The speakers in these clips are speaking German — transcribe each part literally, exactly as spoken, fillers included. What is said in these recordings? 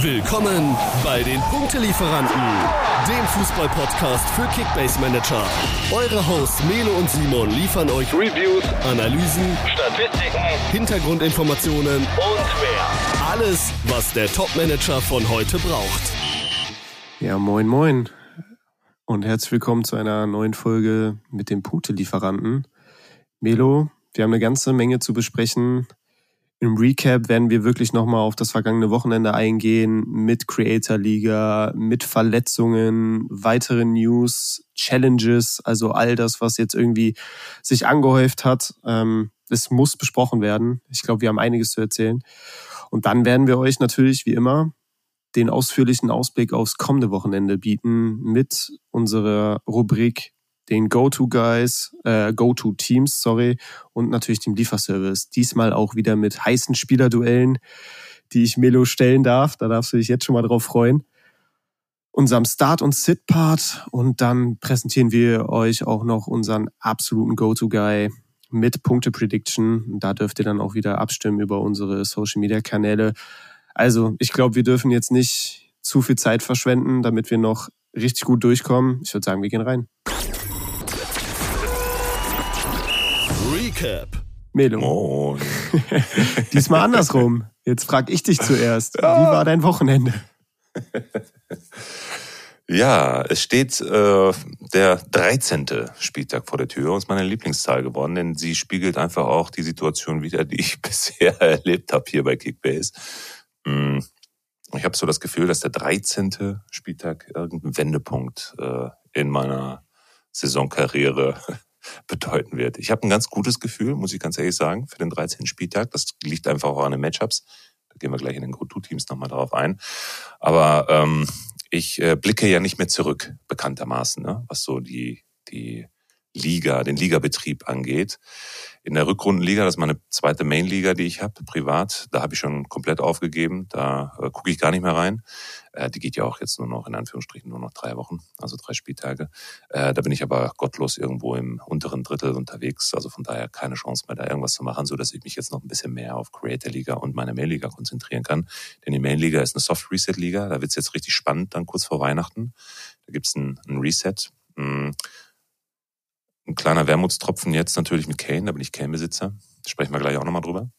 Willkommen bei den Punktelieferanten, dem Fußball-Podcast für Kickbase-Manager. Eure Hosts Melo und Simon liefern euch Reviews, Analysen, Statistiken, Hintergrundinformationen und mehr. Alles, was der Top-Manager von heute braucht. Ja, moin moin und herzlich willkommen zu einer neuen Folge mit dem Punktelieferanten. Melo, wir haben eine ganze Menge zu besprechen. Im Recap werden wir wirklich nochmal auf das vergangene Wochenende eingehen, mit Creator-Liga, mit Verletzungen, weitere News, Challenges, also all das, was jetzt irgendwie sich angehäuft hat. Ähm, es muss besprochen werden. Ich glaube, wir haben einiges zu erzählen. Und dann werden wir euch natürlich, wie immer, den ausführlichen Ausblick aufs kommende Wochenende bieten mit unserer Rubrik den Go-To-Guys, äh, Go-To-Teams, sorry, und natürlich dem Lieferservice. Diesmal auch wieder mit heißen Spielerduellen, die ich Melo stellen darf. Da darfst du dich jetzt schon mal drauf freuen. Unserem Start- und Sit-Part. Und dann präsentieren wir euch auch noch unseren absoluten Go-To-Guy mit Punkte-Prediction. Da dürft ihr dann auch wieder abstimmen über unsere Social-Media-Kanäle. Also, ich glaube, wir dürfen jetzt nicht zu viel Zeit verschwenden, damit wir noch richtig gut durchkommen. Ich würde sagen, wir gehen rein. Recap. Melo. Moin. Diesmal andersrum. Jetzt frag ich dich zuerst. Ja. Wie war dein Wochenende? Ja, es steht äh, der dreizehnte Spieltag vor der Tür und ist meine Lieblingszahl geworden, denn sie spiegelt einfach auch die Situation wider, die ich bisher erlebt habe hier bei Kickbase. Hm. Ich habe so das Gefühl, dass der dreizehnte Spieltag irgendein Wendepunkt äh, in meiner Saisonkarriere bedeuten wird. Ich habe ein ganz gutes Gefühl, muss ich ganz ehrlich sagen, für den dreizehnten Spieltag. Das liegt einfach auch an den Matchups. Da gehen wir gleich in den Go-To-Teams nochmal drauf ein. Aber ähm, ich äh, blicke ja nicht mehr zurück, bekanntermaßen, ne? Was so die die Liga, den Ligabetrieb angeht. In der Rückrundenliga, das ist meine zweite Mainliga, die ich habe, privat, da habe ich schon komplett aufgegeben. Da äh, gucke ich gar nicht mehr rein. Äh, die geht ja auch jetzt nur noch, in Anführungsstrichen, nur noch drei Wochen, also drei Spieltage. Äh, da bin ich aber gottlos irgendwo im unteren Drittel unterwegs. Also von daher keine Chance mehr, da irgendwas zu machen, so dass ich mich jetzt noch ein bisschen mehr auf Creator-Liga und meine Mainliga konzentrieren kann. Denn die Mainliga ist eine Soft-Reset-Liga. Da wird's jetzt richtig spannend, dann kurz vor Weihnachten. Da gibt's ein, ein Reset. Hm. Ein kleiner Wermutstropfen jetzt natürlich mit Kane, da bin ich Kane-Besitzer. Da sprechen wir gleich auch nochmal drüber.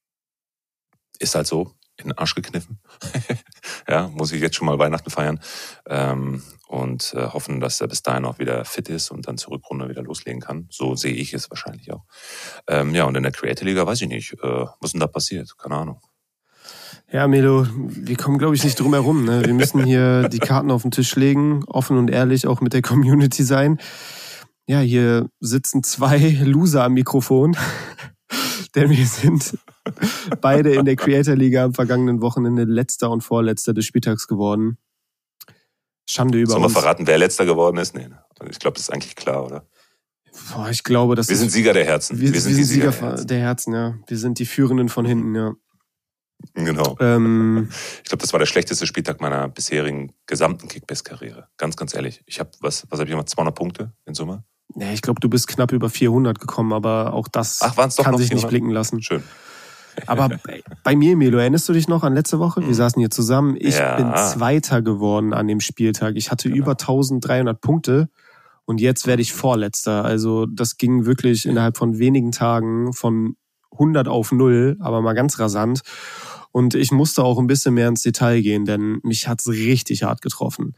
Ist halt so, in den Arsch gekniffen. Ja, muss ich jetzt schon mal Weihnachten feiern. Ähm, und äh, hoffen, dass er bis dahin auch wieder fit ist und dann zur Rückrunde wieder loslegen kann. So sehe ich es wahrscheinlich auch. Ähm, ja, und in der Creator-Liga weiß ich nicht, äh, was ist denn da passiert? Keine Ahnung. Ja, Melo, wir kommen, glaube ich, nicht drum herum. Ne? Wir müssen hier die Karten auf den Tisch legen, offen und ehrlich auch mit der Community sein. Ja, hier sitzen zwei Loser am Mikrofon, denn wir sind beide in der Creator-Liga am vergangenen Wochenende letzter und vorletzter des Spieltags geworden. Schande über Sollen uns. wir verraten, wer letzter geworden ist? Nee, ich glaube, das ist eigentlich klar, oder? Boah, ich glaube, das Wir ist, sind Sieger der Herzen. Wir, wir sind wir die sind Sieger, Sieger der Herzen. der Herzen, ja. Wir sind die Führenden von hinten, ja. Genau. Ähm, ich glaube, das war der schlechteste Spieltag meiner bisherigen gesamten Kickbase-Karriere. Ganz, ganz ehrlich. Ich habe, was, was habe ich gemacht? zweihundert Punkte in Summe? Ja, ich glaube, du bist knapp über vierhundert gekommen, aber auch das Ach, waren's doch kann noch sich nicht vierhundert? blicken lassen. Schön. Aber bei, bei mir, Melo, erinnerst du dich noch an letzte Woche? Wir saßen hier zusammen. Ich Ja. bin Zweiter geworden an dem Spieltag. Ich hatte Genau. über dreizehnhundert Punkte und jetzt werde ich Vorletzter. Also das ging wirklich innerhalb von wenigen Tagen von hundert auf null, aber mal ganz rasant. Und ich musste auch ein bisschen mehr ins Detail gehen, denn mich hat's richtig hart getroffen.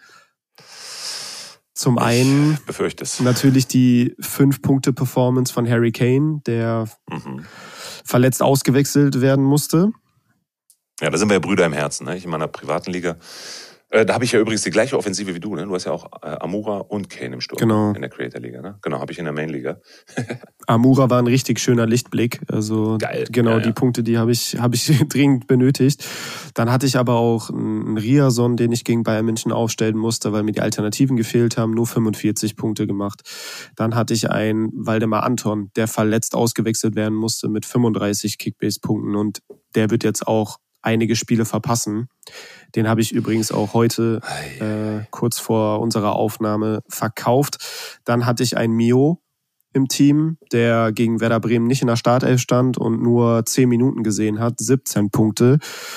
Zum einen Ich befürchte es. natürlich die fünf-Punkte-Performance von Harry Kane, der Mhm. verletzt ausgewechselt werden musste. Ja, da sind wir ja Brüder im Herzen. Ne? Ich in meiner privaten Liga. Äh, da habe ich ja übrigens die gleiche Offensive wie du. Ne? Du hast ja auch äh, Amura und Kane im Sturm. Genau. In der Creator-Liga. Ne? Genau, habe ich in der Main-Liga. Amura war ein richtig schöner Lichtblick. Also Geil. genau, Ja, die ja. Punkte, die habe ich, habe ich dringend benötigt. Dann hatte ich aber auch einen Riason, den ich gegen Bayern München aufstellen musste, weil mir die Alternativen gefehlt haben, nur fünfundvierzig Punkte gemacht. Dann hatte ich einen Waldemar Anton, der verletzt ausgewechselt werden musste mit fünfunddreißig Kickbase-Punkten und der wird jetzt auch einige Spiele verpassen. Den habe ich übrigens auch heute äh, kurz vor unserer Aufnahme verkauft. Dann hatte ich einen Mio im Team, der gegen Werder Bremen nicht in der Startelf stand und nur zehn Minuten gesehen hat, siebzehn Punkte.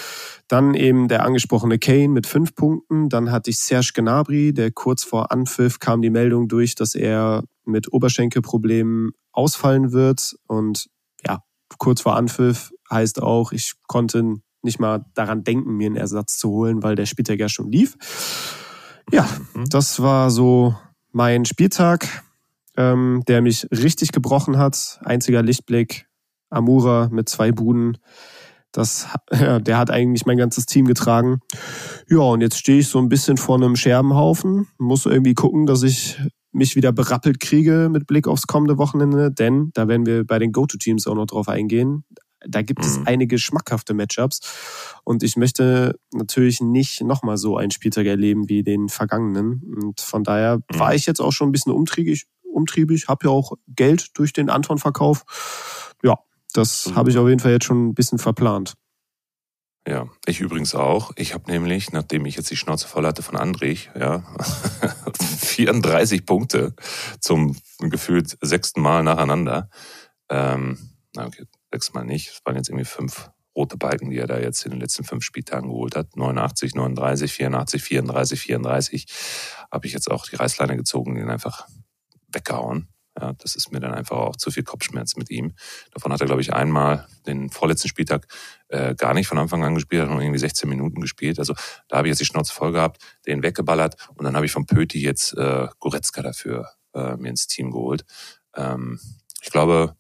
Dann eben der angesprochene Kane mit fünf Punkten. Dann hatte ich Serge Gnabry, der kurz vor Anpfiff kam die Meldung durch, dass er mit Oberschenkelproblemen ausfallen wird. Und ja, kurz vor Anpfiff heißt auch, ich konnte nicht mal daran denken, mir einen Ersatz zu holen, weil der Spieltag ja schon lief. Ja, das war so mein Spieltag, ähm, der mich richtig gebrochen hat. Einziger Lichtblick, Amura mit zwei Buden. Das, ja, der hat eigentlich mein ganzes Team getragen. Ja, und jetzt stehe ich so ein bisschen vor einem Scherbenhaufen. Muss irgendwie gucken, dass ich mich wieder berappelt kriege mit Blick aufs kommende Wochenende. Denn, da werden wir bei den Go-To-Teams auch noch drauf eingehen, da gibt es mhm. einige schmackhafte Matchups. Und ich möchte natürlich nicht nochmal so einen Spieltag erleben wie den vergangenen. Und von daher mhm. war ich jetzt auch schon ein bisschen umtriebig. umtriebig. Habe ja auch Geld durch den Anton-Verkauf. Ja, das mhm. habe ich auf jeden Fall jetzt schon ein bisschen verplant. Ja, ich übrigens auch. Ich habe nämlich, nachdem ich jetzt die Schnauze voll hatte von Andrich, ja, vierunddreißig Punkte zum gefühlt sechsten Mal nacheinander. Ähm, na okay, sechsmal nicht. Es waren jetzt irgendwie fünf rote Balken, die er da jetzt in den letzten fünf Spieltagen geholt hat. neunundachtzig, neununddreißig, vierundachtzig, vierunddreißig, vierunddreißig. Habe ich jetzt auch die Reißleine gezogen, den einfach weggehauen. Ja, das ist mir dann einfach auch zu viel Kopfschmerz mit ihm. Davon hat er, glaube ich, einmal den vorletzten Spieltag äh, gar nicht von Anfang an gespielt, hat nur irgendwie sechzehn Minuten gespielt. Also da habe ich jetzt die Schnauze voll gehabt, den weggeballert und dann habe ich von Pöti jetzt äh, Goretzka dafür äh, mir ins Team geholt. Ähm, ich glaube,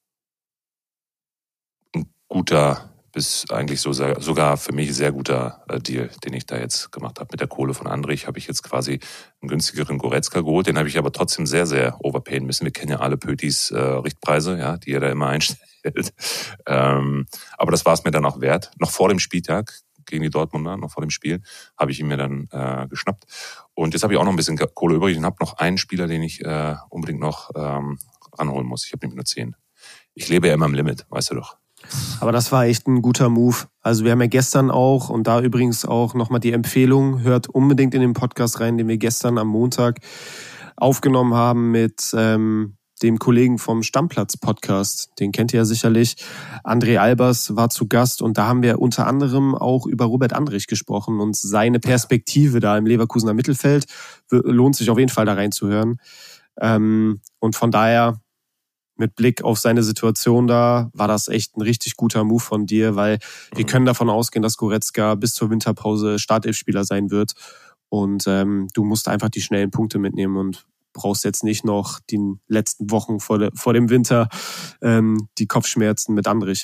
ein guter bis eigentlich so sogar für mich sehr guter Deal, den ich da jetzt gemacht habe. Mit der Kohle von Andrich habe ich jetzt quasi einen günstigeren Goretzka geholt. Den habe ich aber trotzdem sehr, sehr overpayen müssen. Wir kennen ja alle Pötis äh, Richtpreise, ja, die er da immer einstellt. ähm, aber das war es mir dann auch wert. Noch vor dem Spieltag gegen die Dortmunder, noch vor dem Spiel, habe ich ihn mir dann äh, geschnappt. Und jetzt habe ich auch noch ein bisschen Kohle übrig und habe noch einen Spieler, den ich äh, unbedingt noch ähm, ranholen muss. Ich habe nämlich nur zehn. Ich lebe ja immer im Limit, weißt du doch. Aber das war echt ein guter Move. Also wir haben ja gestern auch, und da übrigens auch nochmal die Empfehlung, hört unbedingt in den Podcast rein, den wir gestern am Montag aufgenommen haben mit ähm, dem Kollegen vom Stammplatz-Podcast. Den kennt ihr ja sicherlich. André Albers war zu Gast und da haben wir unter anderem auch über Robert Andrich gesprochen und seine Perspektive da im Leverkusener Mittelfeld. Lohnt sich auf jeden Fall da reinzuhören. Ähm, und von daher, mit Blick auf seine Situation da, war das echt ein richtig guter Move von dir, weil wir können davon ausgehen, dass Goretzka bis zur Winterpause Startelfspieler sein wird und ähm, du musst einfach die schnellen Punkte mitnehmen und brauchst jetzt nicht noch die letzten Wochen vor, de, vor dem Winter ähm, die Kopfschmerzen mit Andrich.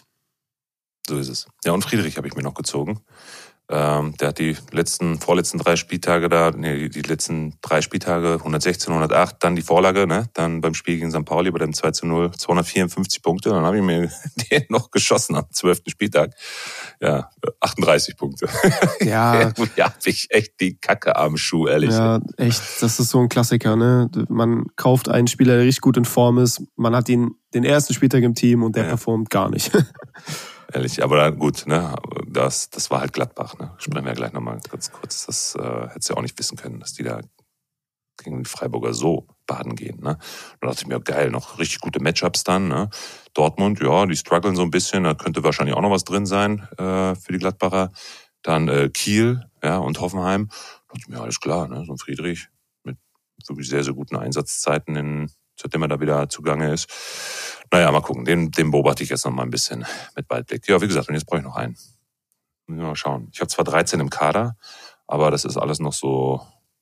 So ist es. Ja, und Friedrich habe ich mir noch gezogen. Ähm, der hat die letzten, vorletzten drei Spieltage da, nee, die letzten drei Spieltage, hundertsechzehn, hundertacht, dann die Vorlage, ne, dann beim Spiel gegen Sankt Pauli bei dem zwei zu null, zweihundertvierundfünfzig Punkte, dann habe ich mir den noch geschossen am zwölften Spieltag. Ja, achtunddreißig Punkte. Ja. Ja, hab ich echt die Kacke am Schuh, ehrlich. Ja, echt, das ist so ein Klassiker, ne, man kauft einen Spieler, der richtig gut in Form ist, man hat ihn den ersten Spieltag im Team und der ja. performt gar nicht. Ehrlich, aber gut, ne, das, das war halt Gladbach, ne. Sprechen wir gleich nochmal ganz kurz. Das äh, hättest du ja auch nicht wissen können, dass die da gegen die Freiburger so baden gehen, ne. Da dachte ich mir, geil, noch richtig gute Matchups dann, ne. Dortmund, ja, die strugglen so ein bisschen, da könnte wahrscheinlich auch noch was drin sein äh, für die Gladbacher. Dann äh, Kiel, ja, und Hoffenheim. Da dachte ich mir, alles klar, ne, so ein Friedrich mit wirklich sehr, sehr guten Einsatzzeiten, in, seitdem er da wieder zugange ist. Naja, mal gucken. Den, den beobachte ich jetzt noch mal ein bisschen mit Weitblick. Ja, wie gesagt, und jetzt brauche ich noch einen. Mal schauen. Ich habe zwar dreizehn im Kader, aber das ist alles noch so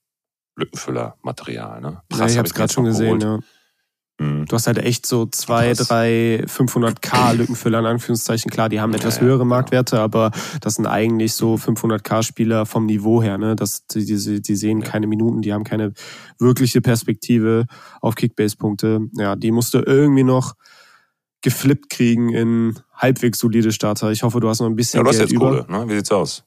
Lückenfüller-Material. Ne? Ja, ich habe es gerade schon gesehen, ja. Mhm. Du hast halt echt so zwei, Krass. drei, fünfhundert-K Lückenfüller in Anführungszeichen. Klar, die haben etwas ja, ja, höhere Marktwerte, genau. aber das sind eigentlich so fünfhundert-K-Spieler vom Niveau her. Ne? Das, die, die, die sehen ja. keine Minuten, die haben keine wirkliche Perspektive auf Kickbase-Punkte. Ja, die musst du irgendwie noch geflippt kriegen in halbwegs solide Starter. Ich hoffe, du hast noch ein bisschen ja, du hast Geld jetzt über. Kohle, ne? Wie sieht's aus?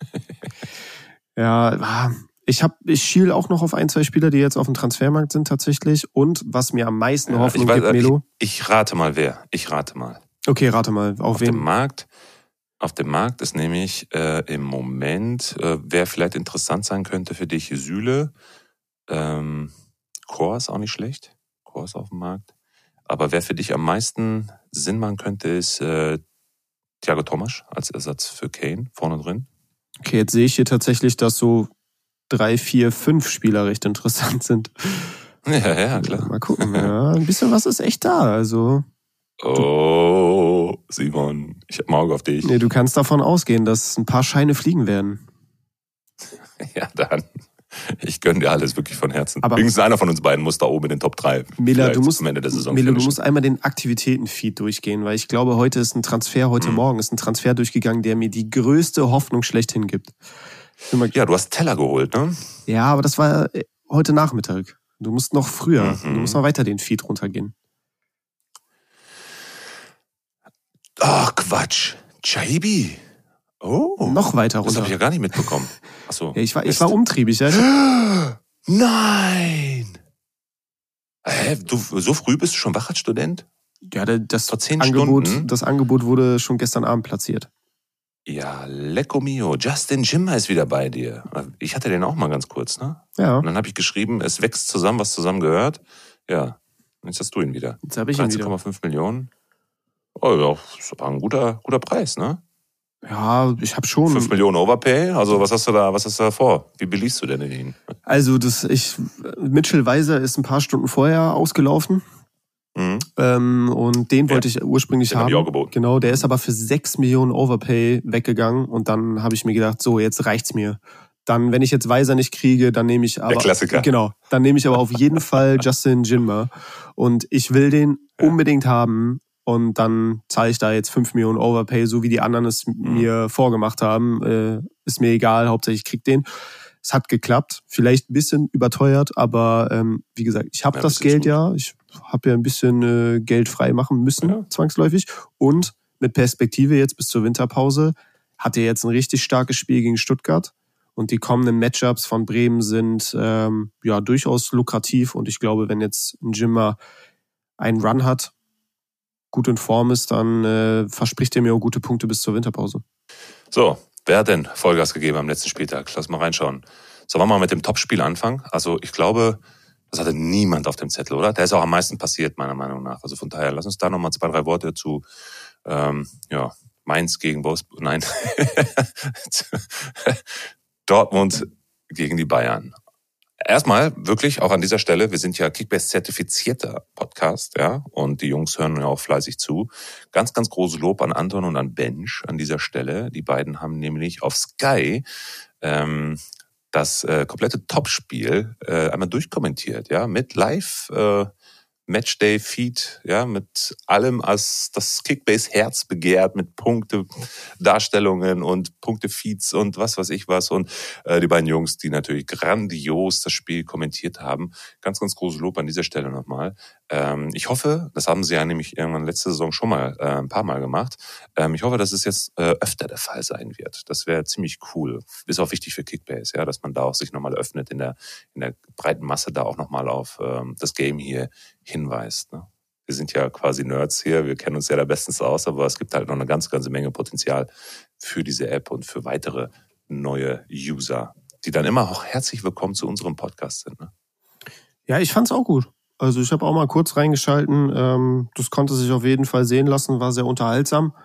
Ja, ich habe, ich schiel auch noch auf ein, zwei Spieler, die jetzt auf dem Transfermarkt sind tatsächlich. Und was mir am meisten ja, Hoffnung ich weiß, gibt, Melo. Ich, ich rate mal wer. Ich rate mal. Okay, rate mal. Auf, auf wen? dem Markt. Auf dem Markt ist nämlich äh, im Moment, äh, wer vielleicht interessant sein könnte für dich, Süle. Ähm, Chor ist auch nicht schlecht. Chor ist auf dem Markt. Aber wer für dich am meisten Sinn machen könnte, ist äh, Thiago Tomasch als Ersatz für Kane vorne drin. Okay, jetzt sehe ich hier tatsächlich, dass so drei, vier, fünf Spieler recht interessant sind. Ja, ja, klar. Mal gucken, ja. Ein bisschen was ist echt da, also. Oh, Simon, ich hab ein Auge auf dich. Nee, du kannst davon ausgehen, dass ein paar Scheine fliegen werden. Ja, dann. Ich gönne dir alles wirklich von Herzen. Aber Übrigens, einer von uns beiden muss da oben in den Top drei. Mela, du musst, am Ende der Saison Mela, du musst einmal den Aktivitäten-Feed durchgehen, weil ich glaube, heute ist ein Transfer, heute hm. Morgen ist ein Transfer durchgegangen, der mir die größte Hoffnung schlechthin gibt. Ja, du hast Teller geholt, ne? Ja, aber das war heute Nachmittag. Du musst noch früher, mhm. du musst noch weiter den Feed runtergehen. Ach, Quatsch. Chaibi. Oh. Noch weiter runter. Das habe ich ja gar nicht mitbekommen. Achso. Ja, ich war, ich war umtriebig. Ja. Nein! Hä, du, so früh bist du schon wach als Student? Ja, das, Vor zehn Angebot, Stunden? das Angebot wurde schon gestern Abend platziert. Ja, lecco mio. Justin Jimmer ist wieder bei dir. Ich hatte den auch mal ganz kurz, ne? Ja. Und dann habe ich geschrieben, es wächst zusammen, was zusammen gehört. Ja, jetzt hast du ihn wieder. Jetzt habe ich ihn wieder. dreizehn Komma fünf Millionen. Oh ja, das war ein guter, guter Preis, ne? Ja, ich habe schon... fünf Millionen Overpay? Also was hast du da, was hast du da vor? Wie beliehst du denn in ihn? Also das, ich, Mitchell Weiser ist ein paar Stunden vorher ausgelaufen. Mhm. Ähm, und den wollte ja. ich ursprünglich den haben. Hab ich auch geboten. Genau, der ist aber für sechs Millionen Overpay weggegangen. Und dann habe ich mir gedacht, so, jetzt reicht's mir. Dann, wenn ich jetzt Weiser nicht kriege, dann nehme ich aber... Der Klassiker. Genau, dann nehme ich aber auf jeden Fall Justin Jinma. Und ich will den ja. unbedingt haben. Und dann zahle ich da jetzt fünf Millionen Overpay, so wie die anderen es mhm. mir vorgemacht haben. Äh, ist mir egal, hauptsächlich ich krieg den. Es hat geklappt, vielleicht ein bisschen überteuert, aber ähm, wie gesagt, ich habe ja, das Geld ja. Ich habe ja ein bisschen äh, Geld frei machen müssen, ja. zwangsläufig. Und mit Perspektive jetzt bis zur Winterpause hat er jetzt ein richtig starkes Spiel gegen Stuttgart. Und die kommenden Matchups von Bremen sind ähm, ja durchaus lukrativ. Und ich glaube, wenn jetzt ein Jimmer einen Run hat, gut in Form ist, dann äh, verspricht er mir auch gute Punkte bis zur Winterpause. So, wer hat denn Vollgas gegeben am letzten Spieltag? Lass mal reinschauen. Sollen wir mal mit dem Topspiel anfangen? Also ich glaube, das hatte niemand auf dem Zettel, oder? Der ist auch am meisten passiert, meiner Meinung nach. Also von daher, lass uns da nochmal zwei, drei Worte zu ähm, ja, Mainz gegen Wolfsburg, nein, Dortmund gegen die Bayern. Erstmal wirklich auch an dieser Stelle, wir sind ja Kickbase-zertifizierter Podcast, ja, und die Jungs hören ja auch fleißig zu. Ganz, ganz großes Lob an Anton und an Bench an dieser Stelle. Die beiden haben nämlich auf Sky ähm, das äh, komplette Topspiel äh, einmal durchkommentiert, ja, mit Live äh, Matchday-Feed, ja, mit allem, als das Kickbase-Herz begehrt, mit Punkte-Darstellungen und Punkte-Feeds und was weiß ich was. Und äh, die beiden Jungs, die natürlich grandios das Spiel kommentiert haben. Ganz, ganz großes Lob an dieser Stelle nochmal. Ähm, ich hoffe, das haben sie ja nämlich irgendwann letzte Saison schon mal äh, ein paar Mal gemacht. Ähm, ich hoffe, dass es jetzt äh, öfter der Fall sein wird. Das wäre ziemlich cool. Ist auch wichtig für Kickbase, ja, dass man da auch sich nochmal öffnet in der, in der breiten Masse, da auch nochmal auf ähm, das Game hier hinweist. Ne? Wir sind ja quasi Nerds hier, wir kennen uns ja da bestens aus, aber es gibt halt noch eine ganz, ganze Menge Potenzial für diese App und für weitere neue User, die dann immer auch herzlich willkommen zu unserem Podcast sind. Ne? Ja, ich fand's auch gut. Also ich habe auch mal kurz reingeschalten. Ähm, das konnte sich auf jeden Fall sehen lassen, war sehr unterhaltsam.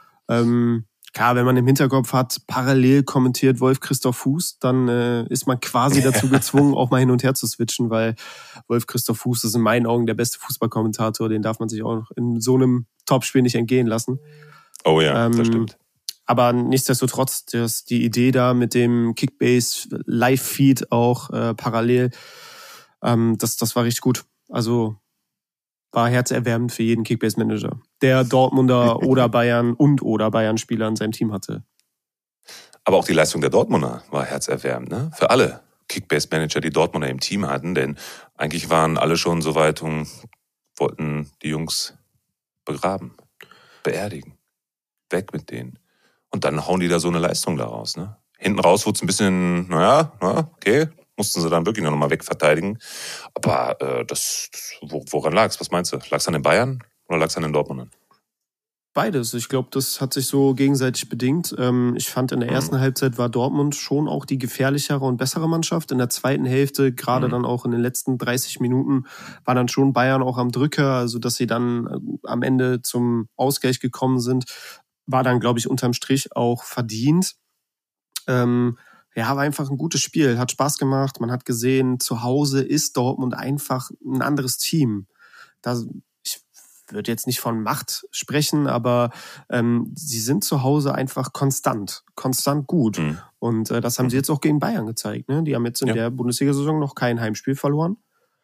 Ähm, klar, wenn man im Hinterkopf hat, parallel kommentiert Wolf-Christoph Fuß, dann äh, ist man quasi dazu gezwungen, auch mal hin und her zu switchen, weil Wolf-Christoph Fuß ist in meinen Augen der beste Fußballkommentator, den darf man sich auch in so einem Topspiel nicht entgehen lassen. Oh ja, ähm, das stimmt. Aber nichtsdestotrotz, das, die Idee da mit dem Kickbase Live-Feed auch äh, parallel, ähm, das, das war richtig gut. Also war herzerwärmend für jeden Kickbase-Manager, der Dortmunder oder Bayern und oder Bayern-Spieler in seinem Team hatte. Aber auch die Leistung der Dortmunder war herzerwärmend, ne? Für alle Kickbase-Manager, die Dortmunder im Team hatten, denn eigentlich waren alle schon so weit und wollten die Jungs begraben, beerdigen, weg mit denen. Und dann hauen die da so eine Leistung daraus, ne? Hinten raus wurde es ein bisschen, naja, na, okay, mussten sie dann wirklich noch mal wegverteidigen. Aber äh, das, wo, woran lag's? Was meinst du? Lag's an den Bayern oder lag's an den Dortmundern? Beides. Ich glaube, das hat sich so gegenseitig bedingt. Ähm, ich fand, in der ersten mhm. Halbzeit war Dortmund schon auch die gefährlichere und bessere Mannschaft. In der zweiten Hälfte, gerade mhm. dann auch in den letzten dreißig Minuten, war dann schon Bayern auch am Drücker. Also, dass sie dann äh, am Ende zum Ausgleich gekommen sind, war dann, glaube ich, unterm Strich auch verdient. Ähm, ja, war einfach ein gutes Spiel, hat Spaß gemacht. Man hat gesehen, zu Hause ist Dortmund einfach ein anderes Team. Da, ich würde jetzt nicht von Macht sprechen, aber ähm, sie sind zu Hause einfach konstant, konstant gut. Mhm. Und äh, das haben mhm. sie jetzt auch gegen Bayern gezeigt. Ne? Die haben jetzt in ja. der Bundesliga-Saison noch kein Heimspiel verloren.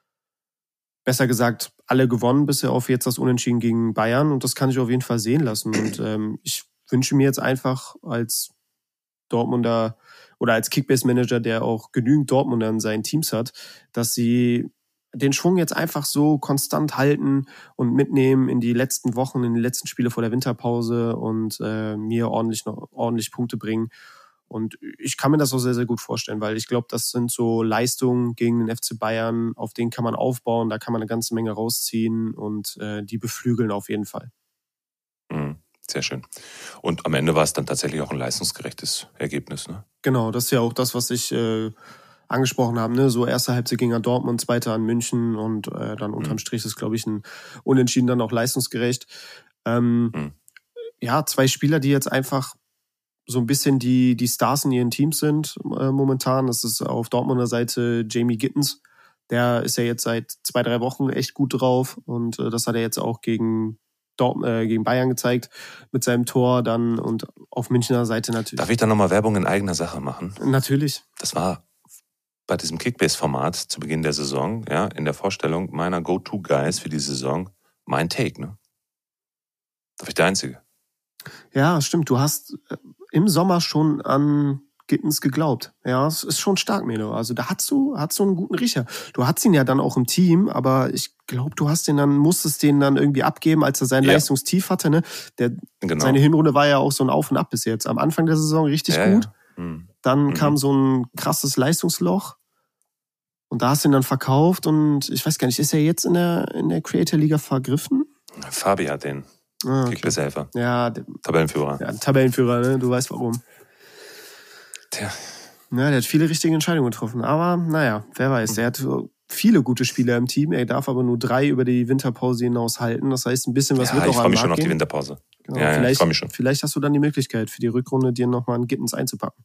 Besser gesagt, alle gewonnen, bisher auf jetzt das Unentschieden gegen Bayern. Und das kann sich auf jeden Fall sehen lassen. Und ähm, ich wünsche mir jetzt einfach als Dortmunder oder als Kickbase-Manager, der auch genügend Dortmunder in seinen Teams hat, dass sie den Schwung jetzt einfach so konstant halten und mitnehmen in die letzten Wochen, in die letzten Spiele vor der Winterpause und äh, mir ordentlich noch ordentlich Punkte bringen. Und ich kann mir das auch sehr, sehr gut vorstellen, weil ich glaube, das sind so Leistungen gegen den F C Bayern, auf denen kann man aufbauen, da kann man eine ganze Menge rausziehen und äh, die beflügeln auf jeden Fall. Mhm. Sehr schön. Und am Ende war es dann tatsächlich auch ein leistungsgerechtes Ergebnis, ne? Genau, das ist ja auch das, was ich äh, angesprochen habe, ne? So erste Halbzeit gegen Dortmund, zweite an München und äh, dann unterm Strich ist, glaube ich, ein Unentschieden dann auch leistungsgerecht. Ähm, mhm. Ja, zwei Spieler, die jetzt einfach so ein bisschen die, die Stars in ihren Teams sind äh, momentan. Das ist auf Dortmunder Seite Jamie Gittens. Der ist ja jetzt seit zwei, drei Wochen echt gut drauf und äh, das hat er jetzt auch gegen Dortmund, äh, gegen Bayern gezeigt mit seinem Tor dann und auf Münchner Seite natürlich. Darf ich da nochmal Werbung in eigener Sache machen? Natürlich. Das war bei diesem Kickbase-Format zu Beginn der Saison, ja, in der Vorstellung meiner Go-To-Guys für die Saison, mein Take, ne? Da war ich der Einzige. Ja, stimmt. Du hast im Sommer schon an Gittens geglaubt. Ja, es ist schon stark, Melo. Also da hast du, hast du einen guten Riecher. Du hattest ihn ja dann auch im Team, aber ich glaube, du hast den dann, musstest den dann irgendwie abgeben, als er sein ja. Leistungstief hatte, ne? Der, genau. Seine Hinrunde war ja auch so ein Auf und Ab bis jetzt. Am Anfang der Saison richtig ja, gut. Ja. Mhm. Dann mhm. kam so ein krasses Leistungsloch. Und da hast du ihn dann verkauft und ich weiß gar nicht, ist er jetzt in der, in der Creator-Liga vergriffen? Fabi hat den. Ah, okay. Kickbase-Helfer. Ja, der, Tabellenführer. Ja, Tabellenführer, ne? Du weißt warum. Tja. Ja, der hat viele richtige Entscheidungen getroffen. Aber naja, wer weiß. Der hat viele gute Spieler im Team. Er darf aber nur drei über die Winterpause hinaus halten. Das heißt, ein bisschen was ja, wird auch am Markt ich freue mich schon auf die Winterpause. Genau, ja, vielleicht, ja, ich freue mich schon. Vielleicht hast du dann die Möglichkeit, für die Rückrunde dir nochmal einen Gittens einzupacken.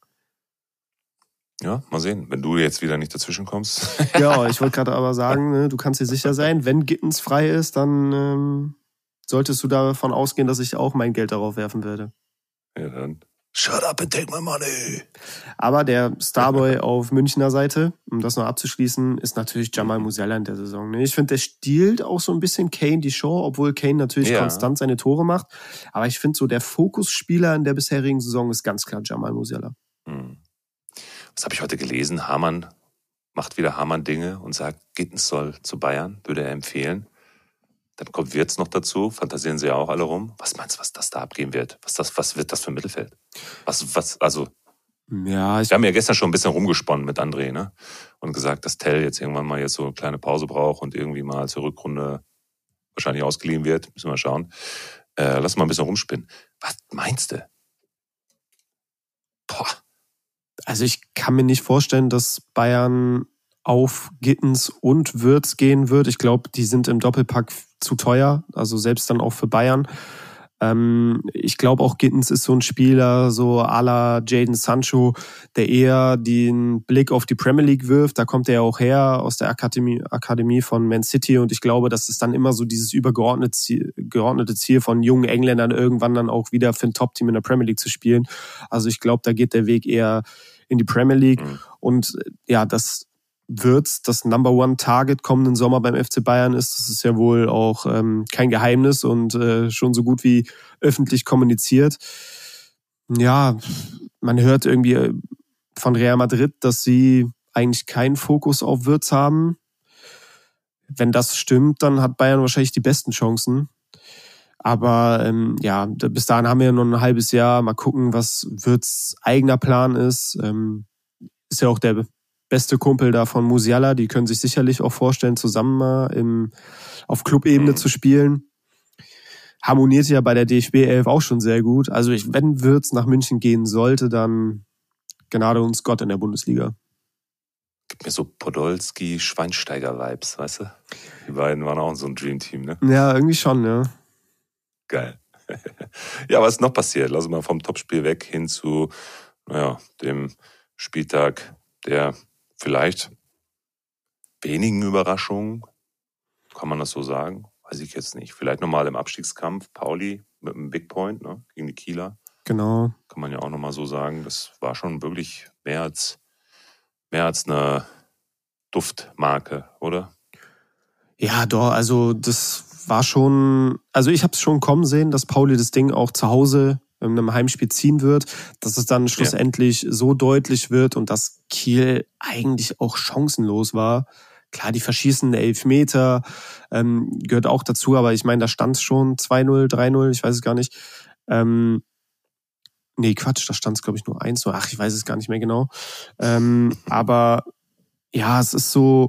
Ja, mal sehen, wenn du jetzt wieder nicht dazwischen kommst. Ja, ich wollte gerade aber sagen, ne, du kannst dir sicher sein, wenn Gittens frei ist, dann ähm, solltest du davon ausgehen, dass ich auch mein Geld darauf werfen werde. Ja, dann shut up and take my money. Aber der Starboy auf Münchner Seite, um das noch abzuschließen, ist natürlich Jamal Musiala in der Saison. Ich finde, der stiehlt auch so ein bisschen Kane die Show, obwohl Kane natürlich ja. konstant seine Tore macht. Aber ich finde so, der Fokusspieler in der bisherigen Saison ist ganz klar Jamal Musiala. Hm. Was habe ich heute gelesen? Hamann macht wieder Hamann-Dinge und sagt, Gittens soll zu Bayern, würde er empfehlen. Dann kommt Wirtz noch dazu, fantasieren sie ja auch alle rum. Was meinst du, was das da abgehen wird? Was, das, was wird das für ein Mittelfeld? Was, was, also, ja, ich wir haben ja gestern schon ein bisschen rumgesponnen mit André, ne? Und gesagt, dass Tell jetzt irgendwann mal jetzt so eine kleine Pause braucht und irgendwie mal zur Rückrunde wahrscheinlich ausgeliehen wird. Müssen wir mal schauen. Äh, lass mal ein bisschen rumspinnen. Was meinst du? Boah. Also ich kann mir nicht vorstellen, dass Bayern auf Gittens und Wirtz gehen wird. Ich glaube, die sind im Doppelpack zu teuer, also selbst dann auch für Bayern. Ähm, ich glaube auch Gittens ist so ein Spieler, so à la Jadon Sancho, der eher den Blick auf die Premier League wirft. Da kommt er ja auch her aus der Akademie, Akademie von Man City und ich glaube, das ist dann immer so dieses übergeordnete Ziel, geordnete Ziel von jungen Engländern, irgendwann dann auch wieder für ein Top-Team in der Premier League zu spielen. Also ich glaube, da geht der Weg eher in die Premier League mhm. und ja, das Wirtz das Number One Target kommenden Sommer beim F C Bayern ist, das ist ja wohl auch ähm, kein Geheimnis und äh, schon so gut wie öffentlich kommuniziert. Ja, man hört irgendwie von Real Madrid, dass sie eigentlich keinen Fokus auf Wirtz haben. Wenn das stimmt, dann hat Bayern wahrscheinlich die besten Chancen. Aber ähm, ja, bis dahin haben wir ja noch ein halbes Jahr. Mal gucken, was Wirtz eigener Plan ist. Ähm, ist ja auch der beste Kumpel da von Musiala, die können sich sicherlich auch vorstellen, zusammen mal im, auf Clubebene mhm. zu spielen. Harmoniert ja bei der D F B elf auch schon sehr gut. Also ich, wenn Wirtz nach München gehen sollte, dann Gnade uns Gott in der Bundesliga. Gibt mir so Podolski, Schweinsteiger-Vibes, weißt du? Die beiden waren auch so ein Dreamteam, ne? Ja, irgendwie schon, ja. Geil. Ja, was ist noch passiert? Lass uns mal vom Topspiel weg hin zu naja, dem Spieltag der vielleicht wenigen Überraschungen, kann man das so sagen? Weiß ich jetzt nicht. Vielleicht nochmal im Abstiegskampf, Pauli mit einem Big Point, ne, gegen die Kieler. Genau. Kann man ja auch nochmal so sagen. Das war schon wirklich mehr als, mehr als eine Duftmarke, oder? Ja, doch, also das war schon, also ich habe es schon kommen sehen, dass Pauli das Ding auch zu Hause in einem Heimspiel ziehen wird, dass es dann schlussendlich ja. so deutlich wird und dass Kiel eigentlich auch chancenlos war. Klar, die verschießen Elfmeter, ähm, gehört auch dazu, aber ich meine, da stand es schon zwei null, drei null, ich weiß es gar nicht. Ähm, nee, Quatsch, da stand es, glaube ich, nur eins null. Ach, ich weiß es gar nicht mehr genau. Ähm, aber ja, es ist so,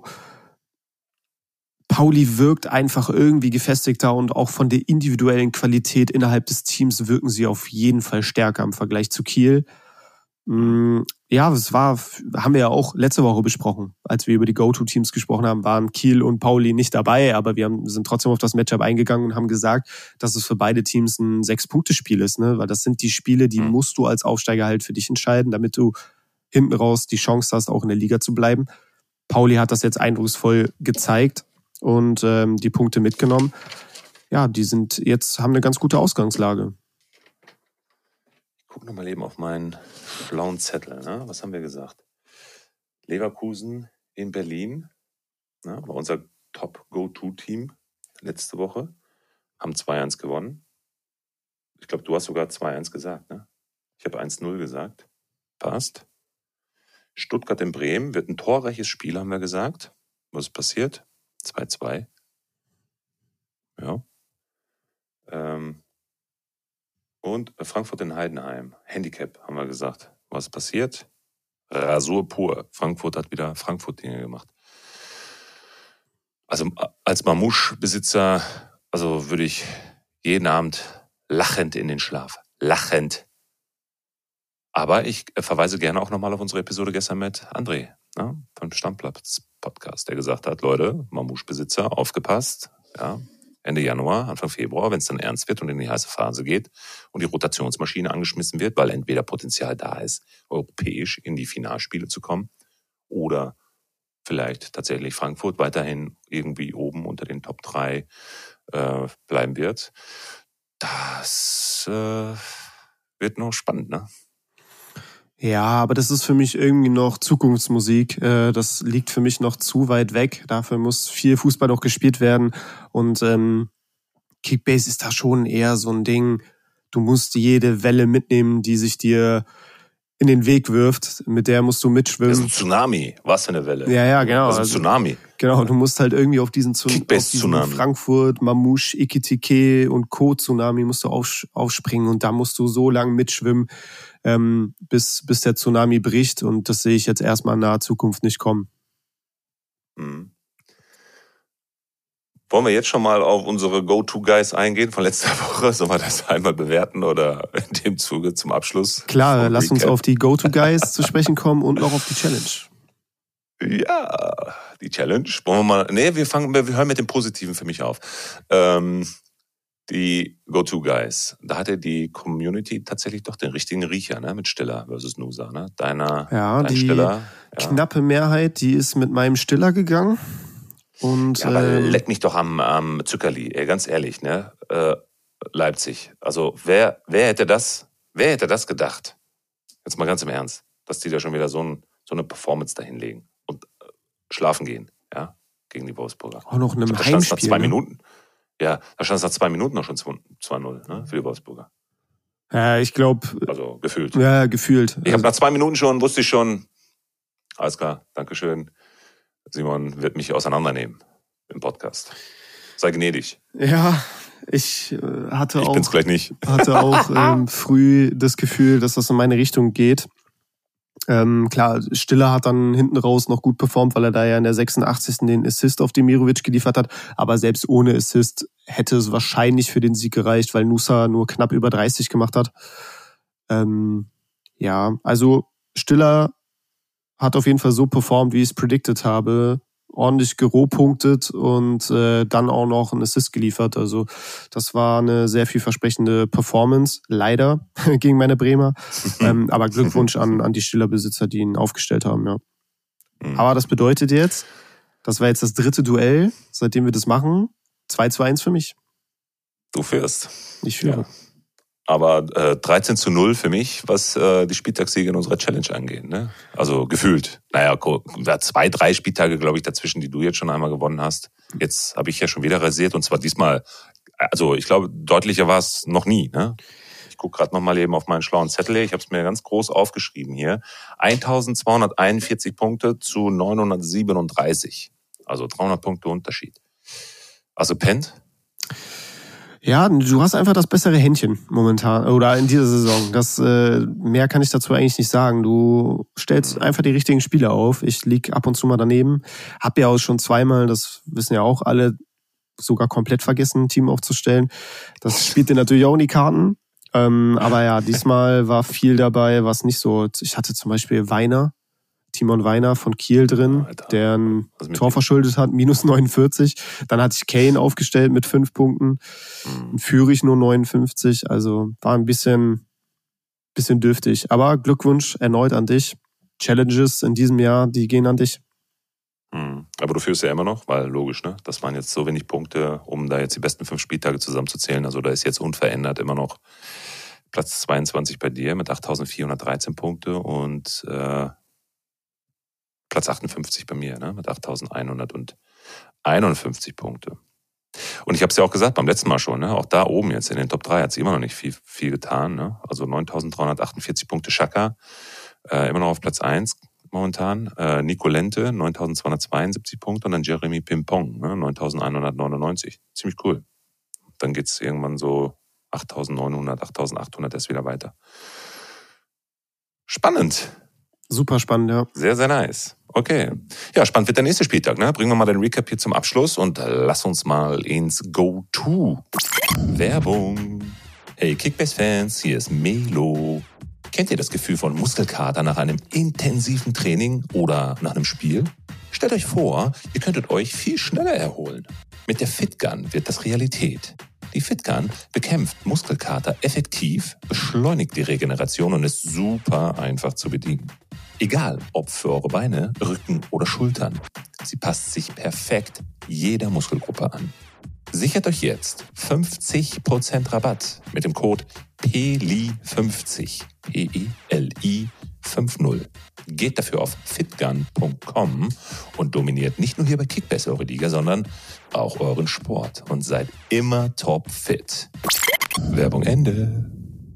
Pauli wirkt einfach irgendwie gefestigter und auch von der individuellen Qualität innerhalb des Teams wirken sie auf jeden Fall stärker im Vergleich zu Kiel. Ja, es war, haben wir ja auch letzte Woche besprochen, als wir über die Go-To-Teams gesprochen haben, waren Kiel und Pauli nicht dabei, aber wir haben, sind trotzdem auf das Matchup eingegangen und haben gesagt, dass es für beide Teams ein Sechs-Punkte-Spiel ist, ne? Weil das sind die Spiele, die musst du als Aufsteiger halt für dich entscheiden, damit du hinten raus die Chance hast, auch in der Liga zu bleiben. Pauli hat das jetzt eindrucksvoll gezeigt und ähm, die Punkte mitgenommen. Ja, die sind jetzt, haben eine ganz gute Ausgangslage. Ich gucke nochmal eben auf meinen schlauen Zettel. Ne? Was haben wir gesagt? Leverkusen in Berlin, ne? War unser Top-Go-To-Team letzte Woche. Haben zwei eins gewonnen. Ich glaube, du hast sogar zwei eins gesagt. Ne? Ich habe eins null gesagt. Passt. Stuttgart in Bremen wird ein torreiches Spiel, haben wir gesagt. Was ist passiert? zwei zwei. Ja. Ähm. Und Frankfurt in Heidenheim. Handicap, haben wir gesagt. Was ist passiert? Rasur pur. Frankfurt hat wieder Frankfurt-Dinge gemacht. Also als Mamouche-Besitzer, also würde ich jeden Abend lachend in den Schlaf. Lachend. Aber ich verweise gerne auch nochmal auf unsere Episode gestern mit André, ne, vom Stammplatz-Podcast, der gesagt hat, Leute, Mamouche-Besitzer, aufgepasst, ja, Ende Januar, Anfang Februar, wenn es dann ernst wird und in die heiße Phase geht und die Rotationsmaschine angeschmissen wird, weil entweder Potenzial da ist, europäisch in die Finalspiele zu kommen oder vielleicht tatsächlich Frankfurt weiterhin irgendwie oben unter den Top drei äh, bleiben wird. Das äh, wird noch spannend, ne? Ja, aber das ist für mich irgendwie noch Zukunftsmusik. Das liegt für mich noch zu weit weg. Dafür muss viel Fußball noch gespielt werden. Und ähm, Kickbase ist da schon eher so ein Ding, du musst jede Welle mitnehmen, die sich dir in den Weg wirft. Mit der musst du mitschwimmen. Das ist ein Tsunami. Was für eine Welle. Ja, ja, genau. Das ist ein Tsunami. Genau, du musst halt irgendwie auf diesen, Zu- auf diesen Frankfurt, Mamouche, Ekitike und Co. Tsunami musst du aufs- aufspringen und da musst du so lang mitschwimmen, ähm, bis, bis der Tsunami bricht und das sehe ich jetzt erstmal in naher Zukunft nicht kommen. Mhm. Wollen wir jetzt schon mal auf unsere Go-To-Guys eingehen von letzter Woche? Sollen wir das einmal bewerten oder in dem Zuge zum Abschluss? Klar, lass uns auf die Go-To-Guys zu sprechen kommen und noch auf die Challenge. Ja, die Challenge. Wollen wir mal. Nee, wir fangen, wir hören mit dem Positiven für mich auf. Ähm, die Go-To-Guys. Da hatte die Community tatsächlich doch den richtigen Riecher, ne? Mit Stiller versus Nusa, ne? Deiner, ja, dein die Stiller. Ja. Knappe Mehrheit, die ist mit meinem Stiller gegangen. Und, ja, aber ähm, leck mich doch am, am Zuckerli, ey, ganz ehrlich, ne? Äh, Leipzig. Also wer, wer hätte das, wer hätte das gedacht? Jetzt mal ganz im Ernst, dass die da schon wieder so, ein, so eine Performance dahinlegen und äh, schlafen gehen, ja, gegen die Wolfsburger. Auch noch in einem da Heimspiel. Nach zwei ne? Minuten. Ja, da stand es nach zwei Minuten noch schon zwei null, ne, für die Wolfsburger. Ja, ich glaube. Also gefühlt. Ja, gefühlt. Ich habe nach zwei Minuten schon, wusste ich schon, alles klar, Dankeschön. Simon wird mich auseinandernehmen im Podcast. Sei gnädig. Ja, ich äh, hatte ich auch, bin's gleich nicht. hatte auch ähm, früh das Gefühl, dass das in meine Richtung geht. Ähm, klar, Stiller hat dann hinten raus noch gut performt, weil er da ja in der sechsundachtzigsten den Assist auf Demirovic geliefert hat. Aber selbst ohne Assist hätte es wahrscheinlich für den Sieg gereicht, weil Nusa nur knapp über dreißig gemacht hat. Ähm, ja, also Stiller hat auf jeden Fall so performt, wie ich es predicted habe. ordentlich gerohpunktet und äh, dann auch noch einen Assist geliefert. Also das war eine sehr vielversprechende Performance, leider gegen meine Bremer. ähm, aber Glückwunsch an, an die Stiller-Besitzer, die ihn aufgestellt haben. Ja. Mhm. Aber das bedeutet jetzt, das war jetzt das dritte Duell, seitdem wir das machen. zwei zu eins für mich. Du führst. Ich führe. Ja. Aber äh, dreizehn zu null für mich, was äh, die Spieltagssiege in unserer Challenge angeht. Ne? Also gefühlt. Naja, zwei, drei Spieltage, glaube ich, dazwischen, die du jetzt schon einmal gewonnen hast. Jetzt habe ich ja schon wieder rasiert und zwar diesmal, also ich glaube, deutlicher war es noch nie. Ne? Ich gucke gerade nochmal eben auf meinen schlauen Zettel. Ich habe es mir ganz groß aufgeschrieben hier. eintausendzweihunderteinundvierzig Punkte zu neunhundertsiebenunddreißig. Also dreihundert Punkte Unterschied. Also pennt. Ja, du hast einfach das bessere Händchen momentan oder in dieser Saison. Das äh, mehr kann ich dazu eigentlich nicht sagen. Du stellst einfach die richtigen Spieler auf. Ich lieg ab und zu mal daneben. Hab ja auch schon zweimal, das wissen ja auch alle, sogar komplett vergessen, ein Team aufzustellen. Das spielt dir natürlich auch in die Karten. Ähm, aber ja, diesmal war viel dabei, was nicht so. Ich hatte zum Beispiel Weiner. Timon Weiner von Kiel drin, Alter, der ein Tor verschuldet hat, minus neunundvierzig. Dann hatte ich Kane aufgestellt mit fünf Punkten. Mhm. Führig nur neunundfünfzig. Also war ein bisschen, bisschen dürftig. Aber Glückwunsch erneut an dich. Challenges in diesem Jahr, die gehen an dich. Mhm. Aber du führst ja immer noch, weil logisch, ne? Das waren jetzt so wenig Punkte, um da jetzt die besten fünf Spieltage zusammenzuzählen. Also da ist jetzt unverändert immer noch Platz zweiundzwanzig bei dir mit achttausendvierhundertdreizehn Punkte und äh, Platz achtundfünfzig bei mir, ne, mit achttausendeinhunderteinundfünfzig Punkte. Und ich habe es ja auch gesagt beim letzten Mal schon, ne, auch da oben jetzt in den Top drei hat es immer noch nicht viel, viel getan. Ne? Also neuntausenddreihundertachtundvierzig Punkte Xhaka, äh, immer noch auf Platz eins momentan. Äh, Nico Lente, neuntausendzweihundertzweiundsiebzig Punkte und dann Jeremy Pimpong, ne, neuntausendeinhundertneunundneunzig. Ziemlich cool. Dann geht es irgendwann so achttausendneunhundert, achttausendachthundert erst wieder weiter. Spannend. Super spannend, ja. Sehr, sehr nice. Okay. Ja, spannend wird der nächste Spieltag, ne? Bringen wir mal den Recap hier zum Abschluss und lass uns mal ins Go-To. Werbung. Hey Kickbase-Fans, hier ist Melo. Kennt ihr das Gefühl von Muskelkater nach einem intensiven Training oder nach einem Spiel? Stellt euch vor, ihr könntet euch viel schneller erholen. Mit der FitGun wird das Realität. Die FitGun bekämpft Muskelkater effektiv, beschleunigt die Regeneration und ist super einfach zu bedienen. Egal, ob für eure Beine, Rücken oder Schultern. Sie passt sich perfekt jeder Muskelgruppe an. Sichert euch jetzt fünfzig Prozent Rabatt mit dem Code P L I fünfzig. P E L I fünfzig. Geht dafür auf fitgun punkt com und dominiert nicht nur hier bei Kickbase eure Liga, sondern auch euren Sport und seid immer top fit. Werbung Ende.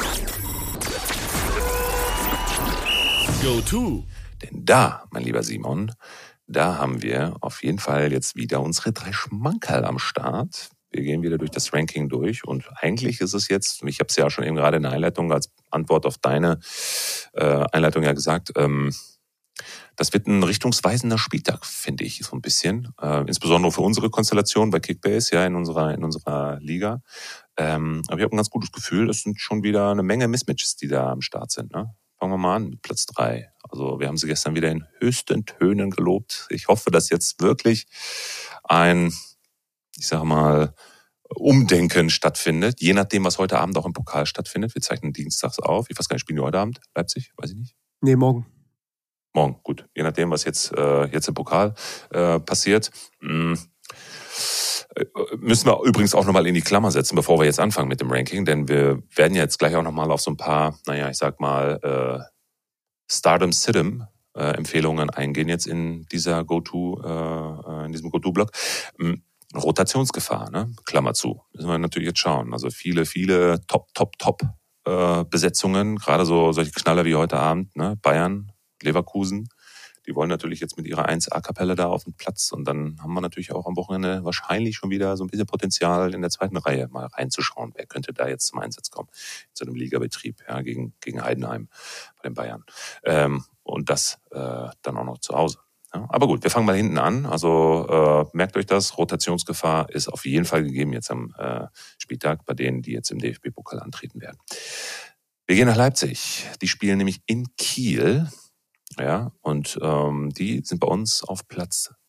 Go-To. Denn da, mein lieber Simon, da haben wir auf jeden Fall jetzt wieder unsere drei Schmankerl am Start. Wir gehen wieder durch das Ranking durch und eigentlich ist es jetzt, ich habe es ja schon eben gerade in der Einleitung als Antwort auf deine äh, Einleitung ja gesagt, ähm, das wird ein richtungsweisender Spieltag, finde ich, so ein bisschen. Äh, insbesondere für unsere Konstellation bei Kickbase, ja, in unserer, in unserer Liga. Ähm, aber ich habe ein ganz gutes Gefühl, es sind schon wieder eine Menge Mismatches, die da am Start sind, ne? Fangen wir mal an mit Platz drei. Also wir haben sie gestern wieder in höchsten Tönen gelobt. Ich hoffe, dass jetzt wirklich ein, ich sage mal, Umdenken stattfindet. Je nachdem, was heute Abend auch im Pokal stattfindet. Wir zeichnen dienstags auf. Ich weiß gar nicht, spielen die heute Abend? Leipzig? Weiß ich nicht. Nee, morgen. Morgen, gut. Je nachdem, was jetzt, äh, jetzt im Pokal äh, passiert. Mh, Müssen wir übrigens auch nochmal in die Klammer setzen, bevor wir jetzt anfangen mit dem Ranking, denn wir werden ja jetzt gleich auch nochmal auf so ein paar, naja, ich sag mal, äh, Stardom-Sidem-Empfehlungen äh, eingehen jetzt in dieser Go-To, äh, in diesem Go-To-Block. Ähm, Rotationsgefahr, ne? Klammer zu. Müssen wir natürlich jetzt schauen. Also viele, viele Top, Top, Top äh, Besetzungen, gerade so solche Knaller wie heute Abend, ne? Bayern, Leverkusen. Die wollen natürlich jetzt mit ihrer eins A-Kapelle da auf den Platz und dann haben wir natürlich auch am Wochenende wahrscheinlich schon wieder so ein bisschen Potenzial in der zweiten Reihe mal reinzuschauen. Wer könnte da jetzt zum Einsatz kommen? Zu einem Ligabetrieb, ja, gegen, gegen Heidenheim bei den Bayern. Ähm, und das äh, dann auch noch zu Hause. Ja, aber gut, wir fangen mal hinten an. Also äh, merkt euch das, Rotationsgefahr ist auf jeden Fall gegeben jetzt am äh, Spieltag bei denen, die jetzt im D F B-Pokal antreten werden. Wir gehen nach Leipzig. Die spielen nämlich in Kiel. Ja, und ähm, die sind bei uns auf Platz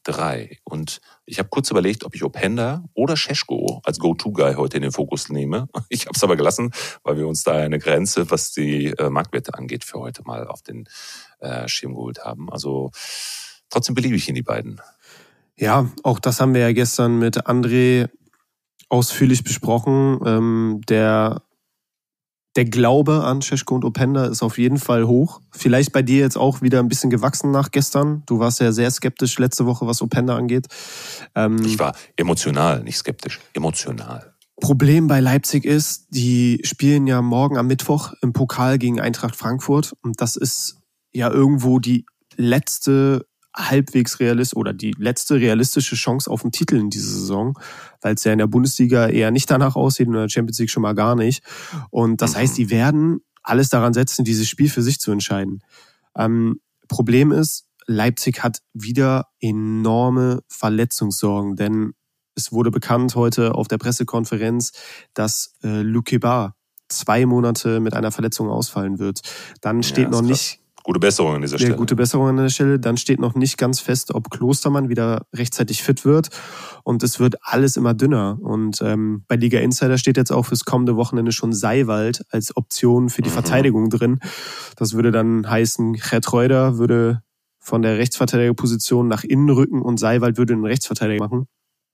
drei. Und ich habe kurz überlegt, ob ich Openda oder Šeško als Go-To-Guy heute in den Fokus nehme. Ich habe es aber gelassen, weil wir uns da eine Grenze, was die äh, Marktwerte angeht, für heute mal auf den äh, Schirm geholt haben. Also trotzdem beliebe ich in die beiden. Ja, auch das haben wir ja gestern mit André ausführlich besprochen. Ähm, der Der Glaube an Šeško und Openda ist auf jeden Fall hoch. Vielleicht bei dir jetzt auch wieder ein bisschen gewachsen nach gestern. Du warst ja sehr skeptisch letzte Woche, was Openda angeht. Ähm, ich war emotional, nicht skeptisch. Emotional. Problem bei Leipzig ist, die spielen ja morgen am Mittwoch im Pokal gegen Eintracht Frankfurt. Und das ist ja irgendwo die letzte halbwegs realist oder die letzte realistische Chance auf den Titel in dieser Saison, weil es ja in der Bundesliga eher nicht danach aussieht und in der Champions League schon mal gar nicht. Und das mhm. heißt, die werden alles daran setzen, dieses Spiel für sich zu entscheiden. Ähm, Problem ist, Leipzig hat wieder enorme Verletzungssorgen, denn es wurde bekannt heute auf der Pressekonferenz, dass äh, Lukeba zwei Monate mit einer Verletzung ausfallen wird. Dann steht ja, noch nicht... Gute Besserung an dieser Stelle. Ja, gute Besserung an der Stelle. Dann steht noch nicht ganz fest, ob Klostermann wieder rechtzeitig fit wird. Und es wird alles immer dünner. Und ähm, bei Liga Insider steht jetzt auch fürs kommende Wochenende schon Seiwald als Option für die mhm. Verteidigung drin. Das würde dann heißen, Gerd Reuter würde von der Rechtsverteidigerposition nach innen rücken und Seiwald würde einen Rechtsverteidiger machen.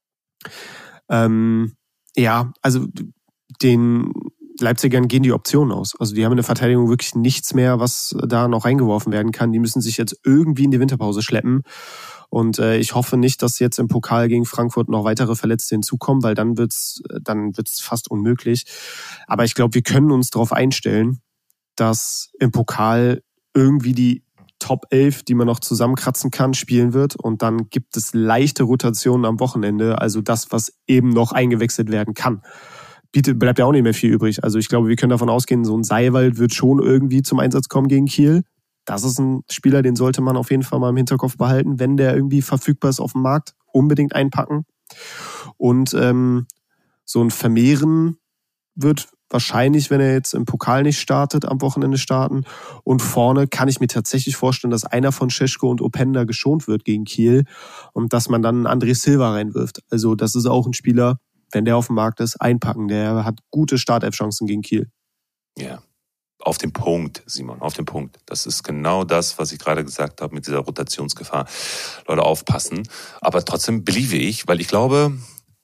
Ähm, ja, also den... Leipzigern gehen die Optionen aus. Also die haben in der Verteidigung wirklich nichts mehr, was da noch reingeworfen werden kann. Die müssen sich jetzt irgendwie in die Winterpause schleppen. Und äh, ich hoffe nicht, dass jetzt im Pokal gegen Frankfurt noch weitere Verletzte hinzukommen, weil dann wird's, dann wird's fast unmöglich. Aber ich glaube, wir können uns darauf einstellen, dass im Pokal irgendwie die Top elf, die man noch zusammenkratzen kann, spielen wird. Und dann gibt es leichte Rotationen am Wochenende. Also das, was eben noch eingewechselt werden kann. Bietet, bleibt ja auch nicht mehr viel übrig. Also ich glaube, wir können davon ausgehen, so ein Seiwald wird schon irgendwie zum Einsatz kommen gegen Kiel. Das ist ein Spieler, den sollte man auf jeden Fall mal im Hinterkopf behalten, wenn der irgendwie verfügbar ist auf dem Markt, unbedingt einpacken. Und ähm, so ein Vermehren wird wahrscheinlich, wenn er jetzt im Pokal nicht startet, am Wochenende starten. Und vorne kann ich mir tatsächlich vorstellen, dass einer von Šeško und Openda geschont wird gegen Kiel und dass man dann André Silva reinwirft. Also das ist auch ein Spieler, wenn der auf dem Markt ist, einpacken. Der hat gute Startelf-Chancen gegen Kiel. Ja, auf den Punkt, Simon, auf den Punkt. Das ist genau das, was ich gerade gesagt habe mit dieser Rotationsgefahr. Leute, aufpassen. Aber trotzdem beliebe ich, weil ich glaube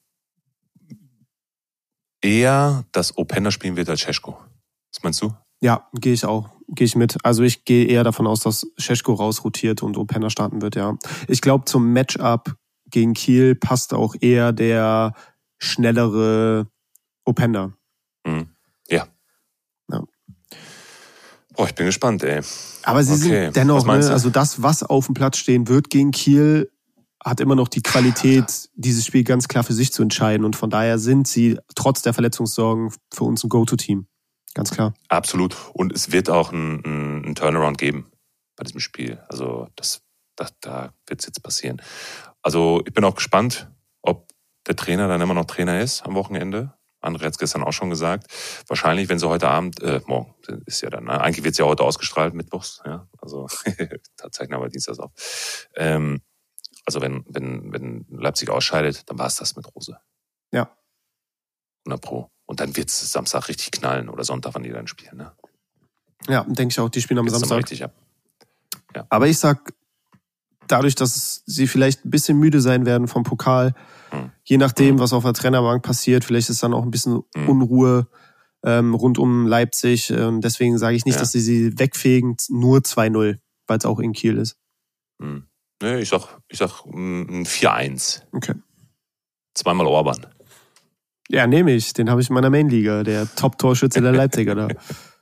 eher, dass Openda spielen wird als Šeško. Was meinst du? Ja, gehe ich auch. Gehe ich mit. Also ich gehe eher davon aus, dass Šeško rausrotiert und Openda starten wird, ja. Ich glaube, zum Matchup gegen Kiel passt auch eher der schnellere Openda. Mhm. Ja. ja. Boah, ich bin gespannt, ey. Aber sie okay. sind dennoch, ne, also das, was auf dem Platz stehen wird gegen Kiel, hat immer noch die Qualität, dieses Spiel ganz klar für sich zu entscheiden. Und von daher sind sie trotz der Verletzungssorgen für uns ein Go-To-Team. Ganz klar. Absolut. Und es wird auch einen, einen Turnaround geben bei diesem Spiel. Also das, das, da wird es jetzt passieren. Also ich bin auch gespannt, ob der Trainer dann immer noch Trainer ist am Wochenende. André hat es gestern auch schon gesagt. Wahrscheinlich, wenn sie heute Abend, äh, morgen ist ja dann, ne? Eigentlich wird es ja heute ausgestrahlt, mittwochs, ja. Also, da zeichnen wir Dienstags auf. Ähm, also, wenn, wenn, wenn Leipzig ausscheidet, dann war es das mit Rose. Ja. hundert Pro. Und dann wird es Samstag richtig knallen oder Sonntag, wann die dann spielen, ne? Ja, denke ich auch, die spielen am Geht's Samstag. Richtig ab. Ja. Aber ich sag, dadurch, dass sie vielleicht ein bisschen müde sein werden vom Pokal, hm. je nachdem, hm. was auf der Trainerbank passiert, vielleicht ist dann auch ein bisschen hm. Unruhe ähm, rund um Leipzig. Und deswegen sage ich nicht, ja. dass sie sie wegfegen, nur zwei null, weil es auch in Kiel ist. Hm. Nee, ich sag, ich sag ein vier eins. Okay. Zweimal Orban. Ja, nehme ich. Den habe ich in meiner Mainliga, der Top-Torschütze der Leipziger da.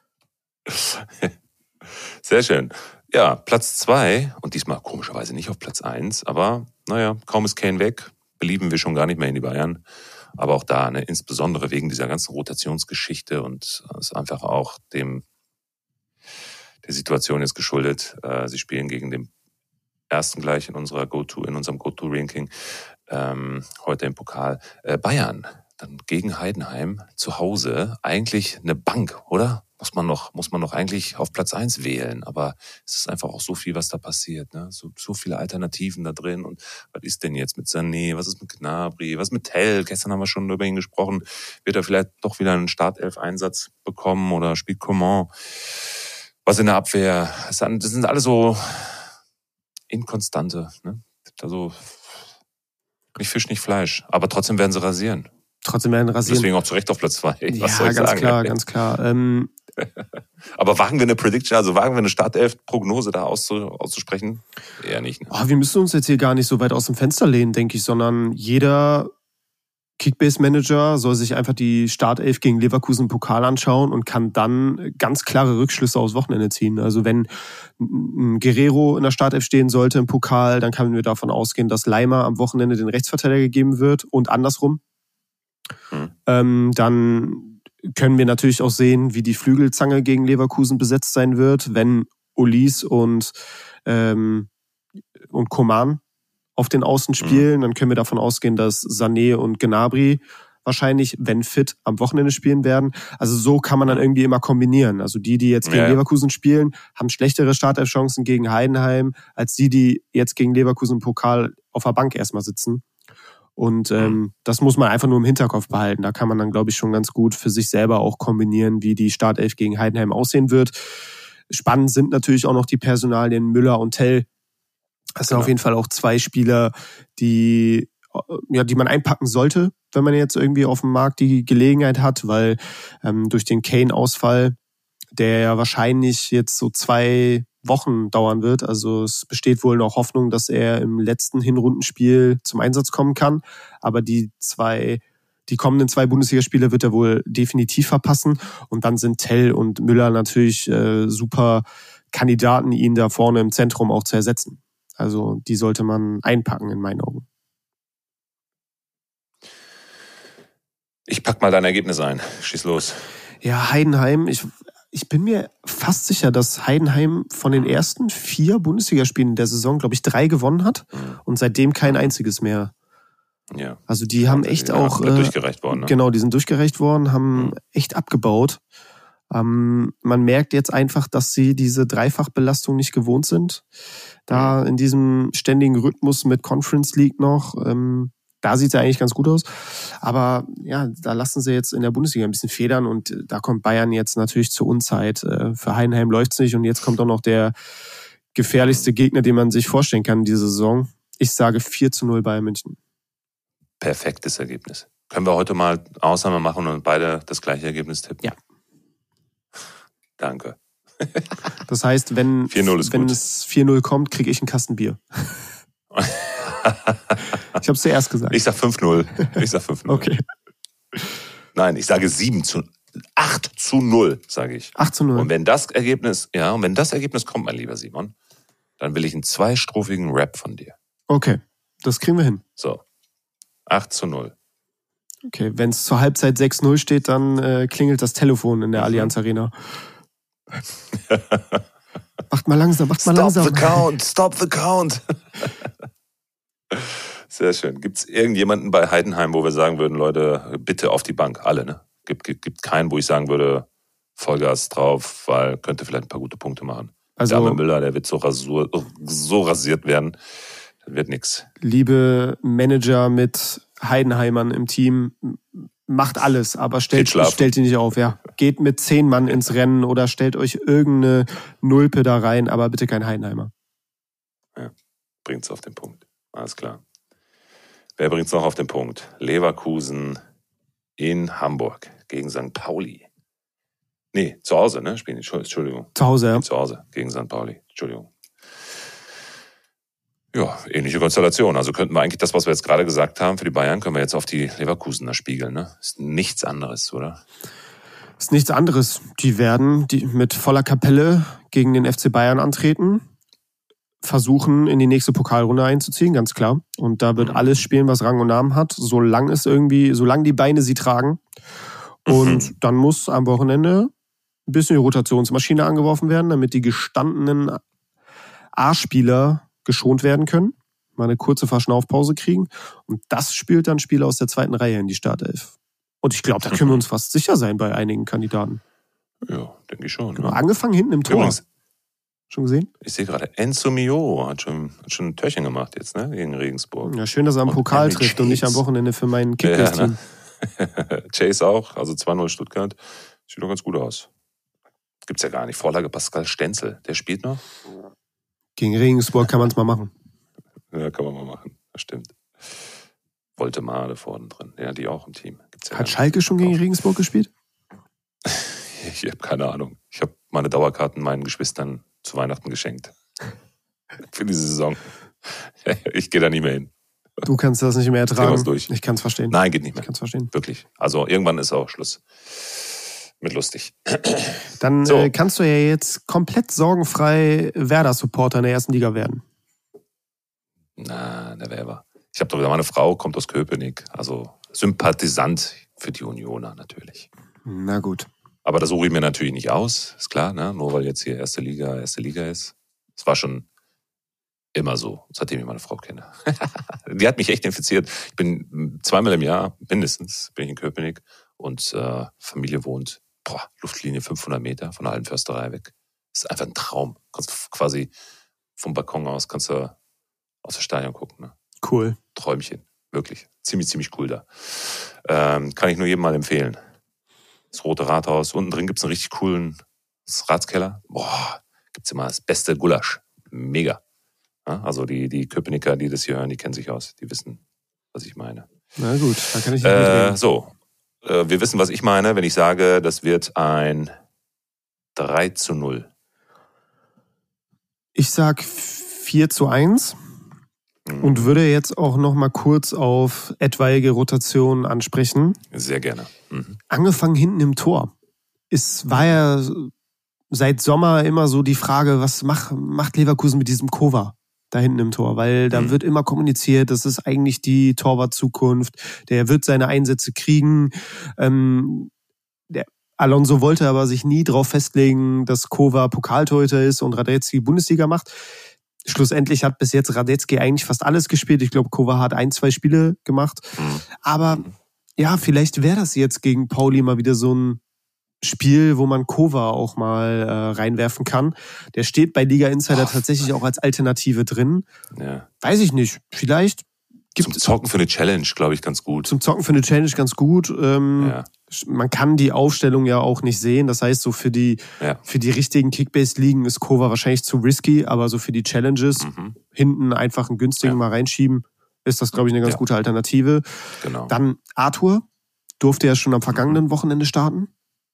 Sehr schön. Ja, Platz zwei und diesmal komischerweise nicht auf Platz eins, aber naja, kaum ist Kane weg, belieben wir schon gar nicht mehr in die Bayern. Aber auch da, ne, insbesondere wegen dieser ganzen Rotationsgeschichte und es ist einfach auch dem der Situation jetzt geschuldet. Äh, sie spielen gegen den ersten gleich in unserer Go-To, in unserem Go-To-Ranking ähm, heute im Pokal. Äh, Bayern, dann gegen Heidenheim zu Hause eigentlich eine Bank, oder? Muss man noch, muss man noch eigentlich auf Platz eins wählen. Aber es ist einfach auch so viel, was da passiert, ne? So, so viele Alternativen da drin. Und was ist denn jetzt mit Sané? Was ist mit Gnabry? Was mit Tell? Gestern haben wir schon über ihn gesprochen. Wird er vielleicht doch wieder einen Startelf-Einsatz bekommen oder spielt Coman? Was in der Abwehr? Das sind alle so Inkonstante, ne? Also, nicht Fisch, nicht Fleisch. Aber trotzdem werden sie rasieren. Trotzdem werden rasieren. Deswegen auch zu Recht auf Platz zwei. Was ja, soll ich ganz sagen? klar, ganz klar. Ähm, Aber wagen wir eine Prediction, also wagen wir eine Startelf-Prognose da auszusprechen? Eher nicht. Ne? Oh, wir müssen uns jetzt hier gar nicht so weit aus dem Fenster lehnen, denke ich, sondern jeder Kickbase-Manager soll sich einfach die Startelf gegen Leverkusen im Pokal anschauen und kann dann ganz klare Rückschlüsse aufs Wochenende ziehen. Also wenn ein Guerrero in der Startelf stehen sollte im Pokal, dann können wir davon ausgehen, dass Leimer am Wochenende den Rechtsverteidiger gegeben wird und andersrum. Hm. Ähm, dann können wir natürlich auch sehen, wie die Flügelzange gegen Leverkusen besetzt sein wird, wenn Ulis und, ähm, und Coman auf den Außen spielen. Mhm. Dann können wir davon ausgehen, dass Sané und Gnabry wahrscheinlich, wenn fit, am Wochenende spielen werden. Also so kann man dann irgendwie immer kombinieren. Also die, die jetzt gegen ja, ja. Leverkusen spielen, haben schlechtere Startelf-Chancen gegen Heidenheim, als die, die jetzt gegen Leverkusen im Pokal auf der Bank erstmal sitzen. Und ähm, mhm. das muss man einfach nur im Hinterkopf behalten. Da kann man dann, glaube ich, schon ganz gut für sich selber auch kombinieren, wie die Startelf gegen Heidenheim aussehen wird. Spannend sind natürlich auch noch die Personalien Müller und Tell. Das sind genau. auf jeden Fall auch zwei Spieler, die, ja, die man einpacken sollte, wenn man jetzt irgendwie auf dem Markt die Gelegenheit hat, weil ähm, durch den Kane-Ausfall, der ja wahrscheinlich jetzt so zwei Wochen dauern wird, also es besteht wohl noch Hoffnung, dass er im letzten Hinrundenspiel zum Einsatz kommen kann, aber die zwei, die kommenden zwei Bundesligaspiele wird er wohl definitiv verpassen und dann sind Tell und Müller natürlich äh, super Kandidaten, ihn da vorne im Zentrum auch zu ersetzen. Also die sollte man einpacken in meinen Augen. Ich pack mal dein Ergebnis ein. Schieß los. Ja, Heidenheim. Ich, ich bin mir fast sicher, dass Heidenheim von den ersten vier Bundesligaspielen der Saison, glaube ich, drei gewonnen hat mhm. und seitdem kein einziges mehr. Ja. Also die haben echt ja, auch... Äh, durchgereicht worden. Ne? Genau, die sind durchgereicht worden, haben mhm. echt abgebaut. Ähm, man merkt jetzt einfach, dass sie diese Dreifachbelastung nicht gewohnt sind. Da in diesem ständigen Rhythmus mit Conference League noch, ähm, da sieht es ja eigentlich ganz gut aus. Aber ja, da lassen sie jetzt in der Bundesliga ein bisschen federn und da kommt Bayern jetzt natürlich zur Unzeit. Äh, für Heidenheim läuft's nicht und jetzt kommt auch noch der gefährlichste Gegner, den man sich vorstellen kann in dieser Saison. Ich sage vier zu null Bayern München. Perfektes Ergebnis. Können wir heute mal Ausnahme machen und beide das gleiche Ergebnis tippen? Ja. Danke. Das heißt, wenn, wenn es vier null kommt, kriege ich einen Kasten Bier. Ich habe es zuerst gesagt. Ich sag fünf null. Ich sag fünf null. Okay. Nein, ich sage sieben zu acht zu null, sage ich. acht zu null. Und wenn das Ergebnis, ja, und wenn das Ergebnis kommt, mein lieber Simon, dann will ich einen zweistrophigen Rap von dir. Okay, das kriegen wir hin. So. acht zu null. Okay, wenn es zur Halbzeit sechs null steht, dann äh, klingelt das Telefon in der mhm. Allianz Arena. Macht mal langsam, macht mal stop langsam. Stop the count, stop the count. Sehr schön. Gibt es irgendjemanden bei Heidenheim, wo wir sagen würden, Leute, bitte auf die Bank, alle, ne? Gibt, gibt, gibt keinen, wo ich sagen würde, Vollgas drauf, weil könnte vielleicht ein paar gute Punkte machen. Also, der arme Müller, der wird so, rasur, so rasiert werden, das wird nix. Liebe Manager mit Heidenheimern im Team, macht alles, aber stellt, stellt die nicht auf. Ja. Geht mit zehn Mann ins Rennen oder stellt euch irgendeine Nulpe da rein, aber bitte kein Heidenheimer. Ja, bringt's auf den Punkt. Alles klar. Wer bringt's noch auf den Punkt? Leverkusen in Hamburg gegen Sankt Pauli. Nee, zu Hause, ne? Spielen die, Entschuldigung. Zu Hause, ja. Zu Hause gegen Sankt Pauli. Entschuldigung. Ja, ähnliche Konstellation. Also könnten wir eigentlich das, was wir jetzt gerade gesagt haben, für die Bayern, können wir jetzt auf die Leverkusener spiegeln, ne? Ist nichts anderes, oder? Ist nichts anderes. Die werden die mit voller Kapelle gegen den F C Bayern antreten, versuchen, in die nächste Pokalrunde einzuziehen, ganz klar. Und da wird mhm. alles spielen, was Rang und Namen hat, solange es irgendwie, solange die Beine sie tragen. Und mhm. dann muss am Wochenende ein bisschen die Rotationsmaschine angeworfen werden, damit die gestandenen A-Spieler geschont werden können, mal eine kurze Verschnaufpause kriegen und das spielt dann Spieler aus der zweiten Reihe in die Startelf. Und ich glaube, da können wir uns fast sicher sein bei einigen Kandidaten. Ja, denke ich schon. Genau, Ne? angefangen hinten im Tor. Übrigens, schon gesehen? Ich sehe gerade, Enzo Mio hat schon, hat schon ein Törchen gemacht jetzt, ne? Gegen Regensburg. Ja, schön, dass er am Pokal und trifft und nicht am Wochenende für mein Kickbase-Team. Ja, ne? Chase auch, also zwei null Stuttgart. Sieht doch ganz gut aus. Gibt's ja gar nicht. Vorlage Pascal Stenzel, der spielt noch. Gegen Regensburg kann man es mal machen. Ja, kann man mal machen, das stimmt. Voltemade vorne drin, ja, die auch im Team. Gibt's ja hat Schalke schon gegen Regensburg gespielt? Ich habe keine Ahnung. Ich habe meine Dauerkarten meinen Geschwistern zu Weihnachten geschenkt. Für diese Saison. Ich gehe da nicht mehr hin. Du kannst das nicht mehr ertragen. Durch. Ich kann es verstehen. Nein, geht nicht mehr. Ich kann es verstehen. Wirklich. Also irgendwann ist auch Schluss mit lustig. Dann so. äh, kannst du ja jetzt komplett sorgenfrei Werder-Supporter in der ersten Liga werden. Na, never ever. Ich habe doch wieder, meine Frau kommt aus Köpenick. Also Sympathisant für die Unioner natürlich. Na gut. Aber das suche ich mir natürlich nicht aus, ist klar, ne? Nur weil jetzt hier erste Liga, erste Liga ist. Es war schon immer so, seitdem ich meine Frau kenne. Die hat mich echt infiziert. Ich bin zweimal im Jahr, mindestens, bin ich in Köpenick und äh, Familie wohnt, boah, Luftlinie fünfhundert Meter von der alten Försterei weg. Das ist einfach ein Traum. Kannst quasi vom Balkon aus, kannst du aus dem Stadion gucken. Ne? Cool. Träumchen, wirklich. Ziemlich, ziemlich cool da. Ähm, kann ich nur jedem mal empfehlen. Das Rote Rathaus. Unten drin gibt es einen richtig coolen Ratskeller. Boah, gibt es immer das beste Gulasch. Mega. Ja, also die, die Köpenicker, die das hier hören, die kennen sich aus. Die wissen, was ich meine. Na gut, da kann ich nicht äh, mitreden. So, äh, wir wissen, was ich meine, wenn ich sage, das wird ein drei zu null. Ich sag vier zu eins. Und würde jetzt auch noch mal kurz auf etwaige Rotationen ansprechen. Sehr gerne. Mhm. Angefangen hinten im Tor. Es war ja seit Sommer immer so die Frage, was macht, macht Leverkusen mit diesem Kova da hinten im Tor? Weil da mhm. wird immer kommuniziert, das ist eigentlich die Torwart-Zukunft. Der wird seine Einsätze kriegen. Ähm, der Alonso wollte aber sich nie darauf festlegen, dass Kova Pokaltorhüter ist und Radetzky Bundesliga macht. Schlussendlich hat bis jetzt Radetzky eigentlich fast alles gespielt. Ich glaube, Kova hat ein, zwei Spiele gemacht. Aber ja, vielleicht wäre das jetzt gegen Pauli mal wieder so ein Spiel, wo man Kova auch mal äh, reinwerfen kann. Der steht bei Liga Insider oh, tatsächlich auch als Alternative drin. Ja. Weiß ich nicht. Vielleicht gibt Zum Zocken für eine Challenge, glaube ich, ganz gut. Zum Zocken für eine Challenge ganz gut. Ähm, ja. Man kann die Aufstellung ja auch nicht sehen. Das heißt, so für die, ja. für die richtigen Kickbase-Ligen ist Kova wahrscheinlich zu risky, aber so für die Challenges mhm. hinten einfach einen günstigen ja. mal reinschieben, ist das, glaube ich, eine ganz ja. gute Alternative. Genau. Dann Arthur durfte ja schon am vergangenen mhm. Wochenende starten.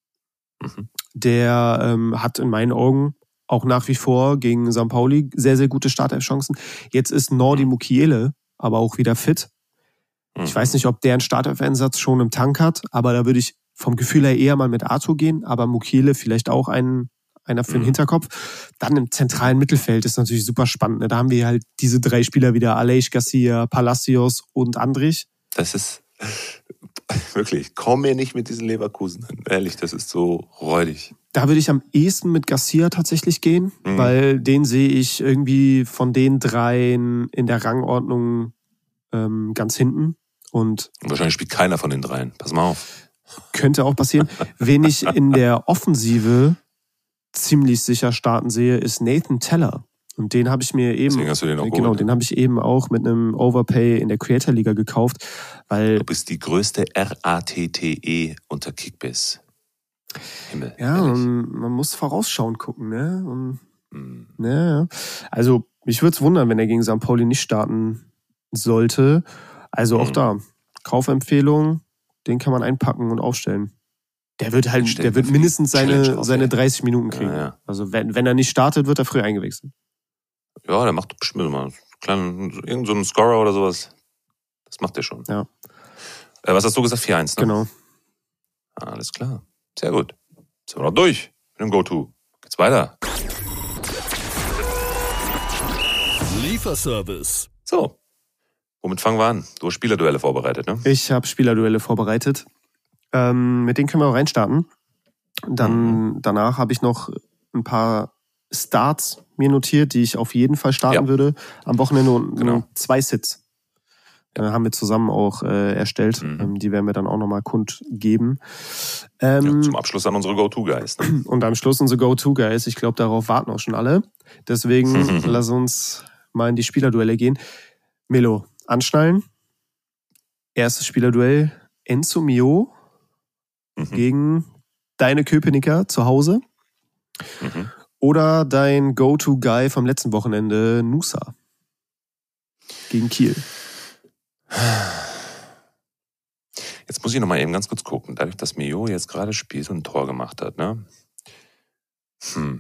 Mhm. Der ähm, hat in meinen Augen auch nach wie vor gegen Sankt Pauli sehr, sehr gute Startelf-Chancen. Jetzt ist Nordi mhm. Mukiele aber auch wieder fit. Ich weiß nicht, ob der einen Startelf-Einsatz schon im Tank hat, aber da würde ich vom Gefühl her eher mal mit Arthur gehen, aber Mukiele vielleicht auch einen, einer für den mhm. Hinterkopf. Dann im zentralen Mittelfeld ist natürlich super spannend. Ne? Da haben wir halt diese drei Spieler wieder, Aleix Garcia, Palacios und Andrich. Das ist wirklich, komm mir nicht mit diesen Leverkusen an. Ehrlich, das ist so räudig. Da würde ich am ehesten mit Garcia tatsächlich gehen, mhm. weil den sehe ich irgendwie von den dreien in der Rangordnung ähm, ganz hinten. Und wahrscheinlich spielt keiner von den dreien. Pass mal auf. Könnte auch passieren. Wen ich in der Offensive ziemlich sicher starten sehe, ist Nathan Teller. Und den habe ich mir eben, Deswegen hast du den auch genau, geholt, den habe ich eben auch mit einem Overpay in der Creator Liga gekauft, weil du bist die größte R A T T E unter Kickbase. Himmel. Ja, und man muss vorausschauend gucken, ne? Und, hm. ne, also mich würde es wundern, wenn er gegen Sankt Pauli nicht starten sollte. Also auch hm. da Kaufempfehlung, den kann man einpacken und aufstellen. Der wird halt, der wird mindestens seine seine dreißig Minuten kriegen. Ja, ja. Also wenn wenn er nicht startet, wird er früh eingewechselt. Ja, der macht bestimmt mal kleinen, irgend so einen Scorer oder sowas. Das macht er schon. Ja. Äh, was hast du gesagt? vier eins, ne? Genau. Ah, alles klar. Sehr gut. Jetzt sind wir noch durch mit dem Go-To. Geht's weiter. Lieferservice. So. Womit fangen wir an? Du hast Spielerduelle vorbereitet, ne? Ich habe Spielerduelle vorbereitet. Ähm, mit denen können wir auch reinstarten. Dann mhm. danach habe ich noch ein paar Starts mir notiert, die ich auf jeden Fall starten ja. würde am Wochenende und genau. zwei Sits. Ja. Äh, haben wir zusammen auch äh, erstellt. Mhm. Ähm, die werden wir dann auch nochmal kundgeben. Ähm, ja, zum Abschluss an unsere Go-To-Guys. Ne? Und am Schluss unsere Go-To-Guys. Ich glaube, darauf warten auch schon alle. Deswegen lass uns mal in die Spielerduelle gehen. Melo, anschnallen. Erstes Spielerduell. Enzo Mio mhm. gegen deine Köpenicker zu Hause. Mhm. Oder dein Go-To-Guy vom letzten Wochenende, Nusa. Gegen Kiel. Jetzt muss ich noch mal eben ganz kurz gucken. Dadurch, dass Mio jetzt gerade spielt und ein Tor gemacht hat, ne? Hm.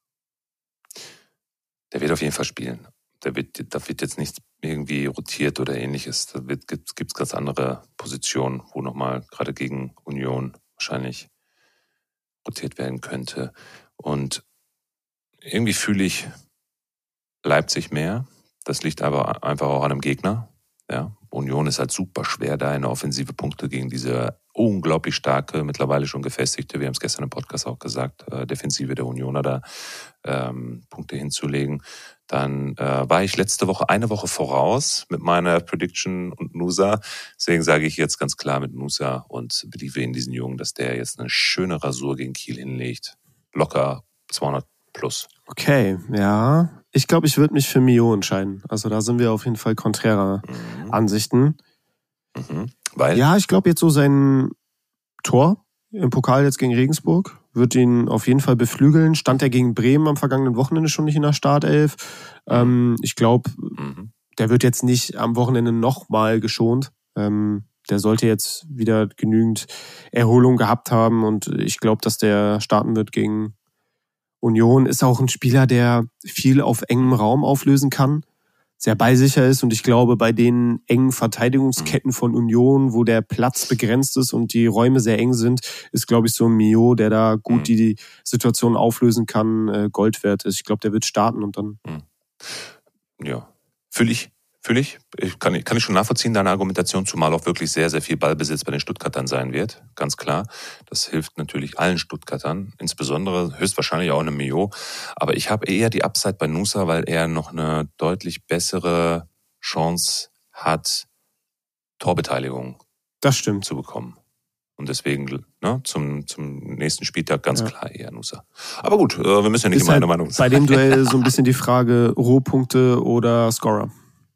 Der wird auf jeden Fall spielen. Der wird, da wird jetzt nichts irgendwie rotiert oder ähnliches. Da gibt es ganz andere Positionen, wo nochmal gerade gegen Union wahrscheinlich rotiert werden könnte. Und irgendwie fühle ich Leipzig mehr. Das liegt aber einfach auch an dem Gegner. Ja, Union ist halt super schwer, da in der Offensive Punkte gegen diese unglaublich starke, mittlerweile schon gefestigte, wir haben es gestern im Podcast auch gesagt, äh, Defensive der Unioner da ähm, Punkte hinzulegen. Dann äh, war ich letzte Woche eine Woche voraus mit meiner Prediction und Nusa. Deswegen sage ich jetzt ganz klar mit Nusa und beliebe in diesen Jungen, dass der jetzt eine schöne Rasur gegen Kiel hinlegt. Locker zweihundert plus. Okay, ja. Ich glaube, ich würde mich für Mio entscheiden. Also da sind wir auf jeden Fall konträrer mhm. Ansichten. Mhm. Weil? Ja, ich glaube jetzt so sein Tor im Pokal jetzt gegen Regensburg wird ihn auf jeden Fall beflügeln. Stand er gegen Bremen am vergangenen Wochenende schon nicht in der Startelf. Mhm. Ähm, ich glaube, mhm. der wird jetzt nicht am Wochenende nochmal geschont. Ähm, der sollte jetzt wieder genügend Erholung gehabt haben und ich glaube, dass der starten wird gegen Union. Ist auch ein Spieler, der viel auf engem Raum auflösen kann, sehr ballsicher ist und ich glaube, bei den engen Verteidigungsketten von Union, wo der Platz begrenzt ist und die Räume sehr eng sind, ist, glaube ich, so ein Mio, der da gut die, die Situation auflösen kann, Gold wert ist. Ich glaube, der wird starten und dann... Ja, fühle ich. Fühle ich. ich kann, kann ich schon nachvollziehen, deine Argumentation, zumal auch wirklich sehr, sehr viel Ballbesitz bei den Stuttgartern sein wird. Ganz klar. Das hilft natürlich allen Stuttgartern, insbesondere höchstwahrscheinlich auch einem Mio. Aber ich habe eher die Upside bei Nusa, weil er noch eine deutlich bessere Chance hat, Torbeteiligung das stimmt. zu bekommen. Und deswegen ne, zum, zum nächsten Spieltag ganz ja. klar eher Nusa. Aber gut, wir müssen ja nicht ist immer halt eine Meinung sein. Bei dem Duell so ein bisschen die Frage, Rohpunkte oder Scorer.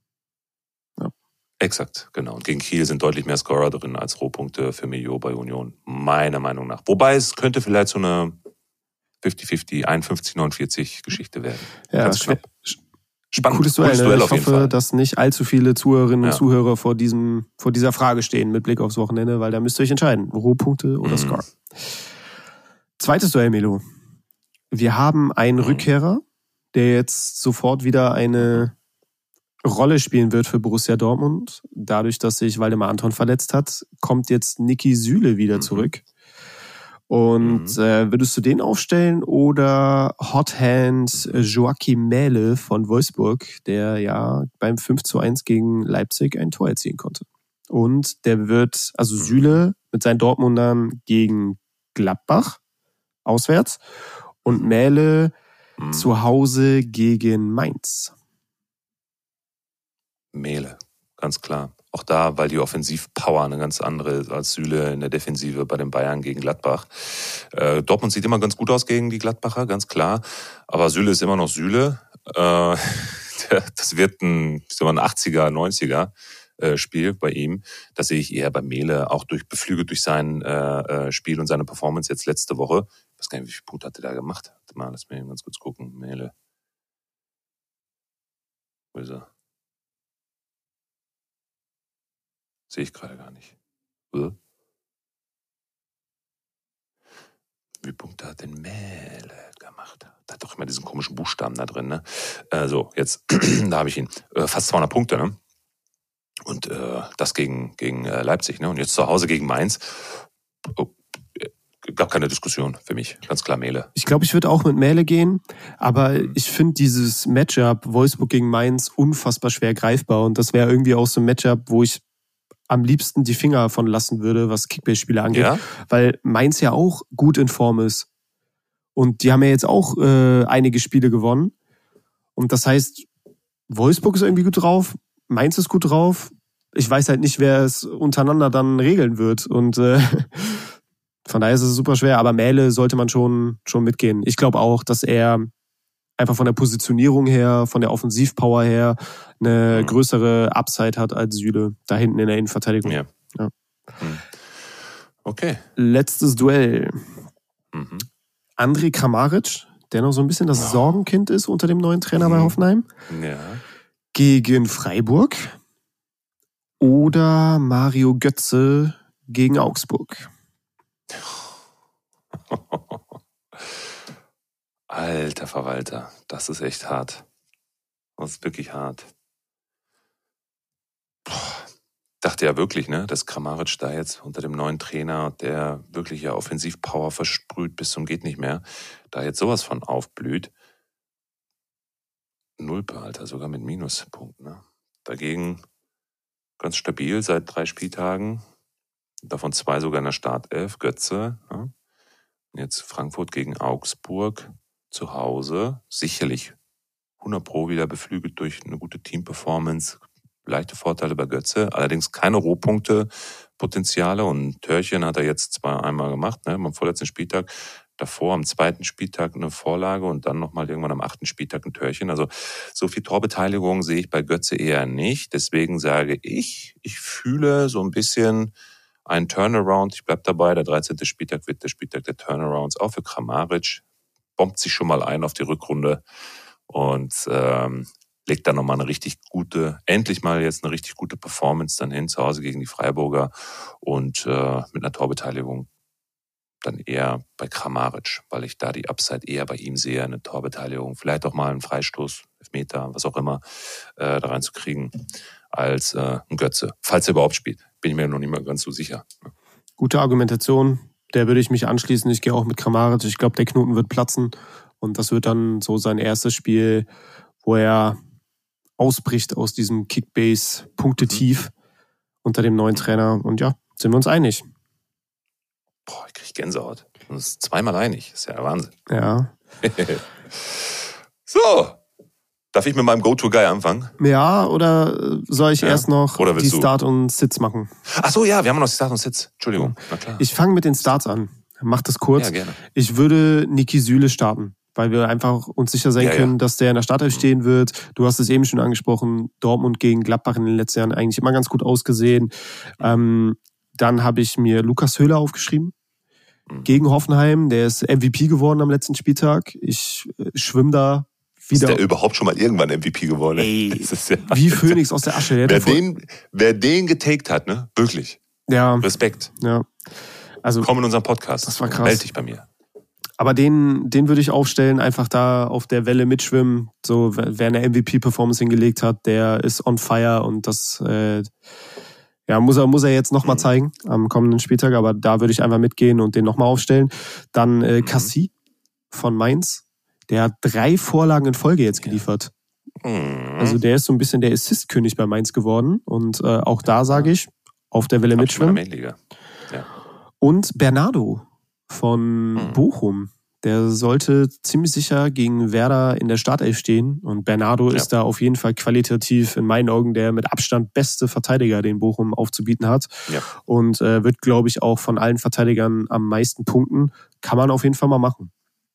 Exakt, genau. Und gegen Kiel sind deutlich mehr Scorer drin als Rohpunkte für Mio bei Union, meiner Meinung nach. Wobei es könnte vielleicht so eine fünfzig fünfzig, einundfünfzig neunundvierzig Geschichte werden. Ja, ganz knapp. Spannend. Cooles Duell, Cooles Duell auf jeden Fall. Ich hoffe, dass nicht allzu viele Zuhörerinnen und ja. Zuhörer vor diesem, vor dieser Frage stehen mit Blick aufs Wochenende, weil da müsst ihr euch entscheiden. Rohpunkte oder mhm. Score. Zweites Duell, Melo. Wir haben einen mhm. Rückkehrer, der jetzt sofort wieder eine Rolle spielen wird für Borussia Dortmund. Dadurch, dass sich Waldemar Anton verletzt hat, kommt jetzt Niki Süle wieder mhm. zurück. Und mhm. äh, würdest du den aufstellen oder Hot Hand Joachim Mähle von Wolfsburg, der ja beim fünf zu eins gegen Leipzig ein Tor erzielen konnte? Und der wird, also Süle mit seinen Dortmundern gegen Gladbach auswärts und Mähle mhm. zu Hause gegen Mainz. Mähle, ganz klar. Auch da, weil die Offensivpower eine ganz andere ist als Süle in der Defensive bei den Bayern gegen Gladbach. Äh, Dortmund sieht immer ganz gut aus gegen die Gladbacher, ganz klar. Aber Süle ist immer noch Süle. Äh, das wird ein, ein achtziger, neunziger Spiel bei ihm. Das sehe ich eher bei Mähle, auch durch beflügelt durch sein äh, Spiel und seine Performance jetzt letzte Woche. Ich weiß gar nicht, wie viele Punkte hat er da gemacht? Warte mal, lass mich ganz kurz gucken. Mähle. Wo ist er? Sehe ich gerade gar nicht. Wie viele Punkte hat denn Mähle gemacht? Da hat doch immer diesen komischen Buchstaben da drin, ne? Äh, so, jetzt, da habe ich ihn. Äh, fast zweihundert Punkte, ne? Und äh, das gegen, gegen äh, Leipzig, ne? Und jetzt zu Hause gegen Mainz. Oh, gab keine Diskussion für mich. Ganz klar Mähle. Ich glaube, ich würde auch mit Mähle gehen, aber mhm. ich finde dieses Matchup Wolfsburg gegen Mainz unfassbar schwer greifbar und das wäre irgendwie auch so ein Matchup, wo ich am liebsten die Finger von lassen würde, was Kickbase-Spiele angeht, ja? Weil Mainz ja auch gut in Form ist. Und die haben ja jetzt auch äh, einige Spiele gewonnen. Und das heißt, Wolfsburg ist irgendwie gut drauf, Mainz ist gut drauf. ich weiß halt nicht, wer es untereinander dann regeln wird. Und äh, von daher ist es super schwer. Aber Mähle sollte man schon, schon mitgehen. Ich glaube auch, dass er einfach von der Positionierung her, von der Offensivpower her eine mhm. größere Upside hat als Süle da hinten in der Innenverteidigung. Ja. Ja. Mhm. Okay. Letztes Duell. Mhm. Andrej Kramaric, der noch so ein bisschen das oh. Sorgenkind ist unter dem neuen Trainer mhm. bei Hoffenheim. Ja. Gegen Freiburg. Oder Mario Götze gegen Augsburg. Alter Verwalter, das ist echt hart. Das ist wirklich hart. Boah. Dachte ja wirklich, ne, dass Kramaric da jetzt unter dem neuen Trainer, der wirklich ja Offensivpower versprüht bis zum geht nicht mehr, da jetzt sowas von aufblüht. Nulpe, Alter, sogar mit Minuspunkten. Ne? Dagegen ganz stabil seit drei Spieltagen. Davon zwei sogar in der Startelf, Götze. Ne? Jetzt Frankfurt gegen Augsburg zu Hause. Sicherlich hundert Pro wieder beflügelt durch eine gute Teamperformance. Leichte Vorteile bei Götze, allerdings keine Rohpunkte, Potenziale und Törchen hat er jetzt zwar einmal gemacht, ne, am vorletzten Spieltag, davor am zweiten Spieltag eine Vorlage und dann nochmal irgendwann am achten Spieltag ein Törchen. Also so viel Torbeteiligung sehe ich bei Götze eher nicht. Deswegen sage ich, ich fühle so ein bisschen einen Turnaround. Ich bleibe dabei, der dreizehnte Spieltag wird der Spieltag der Turnarounds, auch für Kramaric. Bombt sich schon mal ein auf die Rückrunde und ähm, legt dann nochmal eine richtig gute, endlich mal jetzt eine richtig gute Performance dann hin, zu Hause gegen die Freiburger und äh, mit einer Torbeteiligung dann eher bei Kramaric, weil ich da die Upside eher bei ihm sehe, eine Torbeteiligung, vielleicht auch mal einen Freistoß, Elfmeter, was auch immer, äh, da reinzukriegen, als äh, ein Götze. Falls er überhaupt spielt, bin ich mir noch nicht mal ganz so sicher. Gute Argumentation, der würde ich mich anschließen. Ich gehe auch mit Kramaric. Ich glaube, der Knoten wird platzen und das wird dann so sein erstes Spiel, wo er ausbricht aus diesem Kickbase-Punktetief mhm. unter dem neuen Trainer. Und ja, sind wir uns einig. Boah, ich krieg Gänsehaut. Das ist zweimal einig. Das ist ja der Wahnsinn. Ja. So. Darf ich mit meinem Go-To-Guy anfangen? Ja, oder soll ich ja. erst noch die Start- und Sits machen? Ach so, ja, wir haben noch die Start- und Sits. Entschuldigung. Na klar. Ich fange mit den Starts an. Mach das kurz. Ja, gerne. Ich würde Niki Süle starten, weil wir einfach uns sicher sein ja, können, ja. dass der in der Startelf stehen wird. Du hast es eben schon angesprochen, Dortmund gegen Gladbach in den letzten Jahren eigentlich immer ganz gut ausgesehen. Ähm, dann habe ich mir Lukas Höhler aufgeschrieben. Mhm. Gegen Hoffenheim, der ist M V P geworden am letzten Spieltag. Ich äh, schwimme da wieder. Ist der überhaupt schon mal irgendwann M V P geworden? Ey, das ist ja wie Phönix aus der Asche. Der wer, den, wer den getaked hat, ne? Wirklich. Ja. Respekt. Ja. Also, komm in unseren Podcast. Das war krass. Meld dich bei mir. Aber den, den würde ich aufstellen, einfach da auf der Welle mitschwimmen. So, wer eine M V P-Performance hingelegt hat, der ist on fire und das äh, ja, muss er, muss er jetzt nochmal mhm. zeigen am kommenden Spieltag, aber da würde ich einfach mitgehen und den nochmal aufstellen. Dann äh, Cassie mhm. von Mainz, der hat drei Vorlagen in Folge jetzt geliefert. Ja. Mhm. Also der ist so ein bisschen der Assist-König bei Mainz geworden und äh, auch da sage ich, auf der Welle Hab mitschwimmen. Ja. Und Bernardo von hm. Bochum, der sollte ziemlich sicher gegen Werder in der Startelf stehen. Und Bernardo ja. ist da auf jeden Fall qualitativ in meinen Augen der mit Abstand beste Verteidiger, den Bochum aufzubieten hat. Ja. Und äh, wird, glaube ich, auch von allen Verteidigern am meisten punkten. Kann man auf jeden Fall mal machen.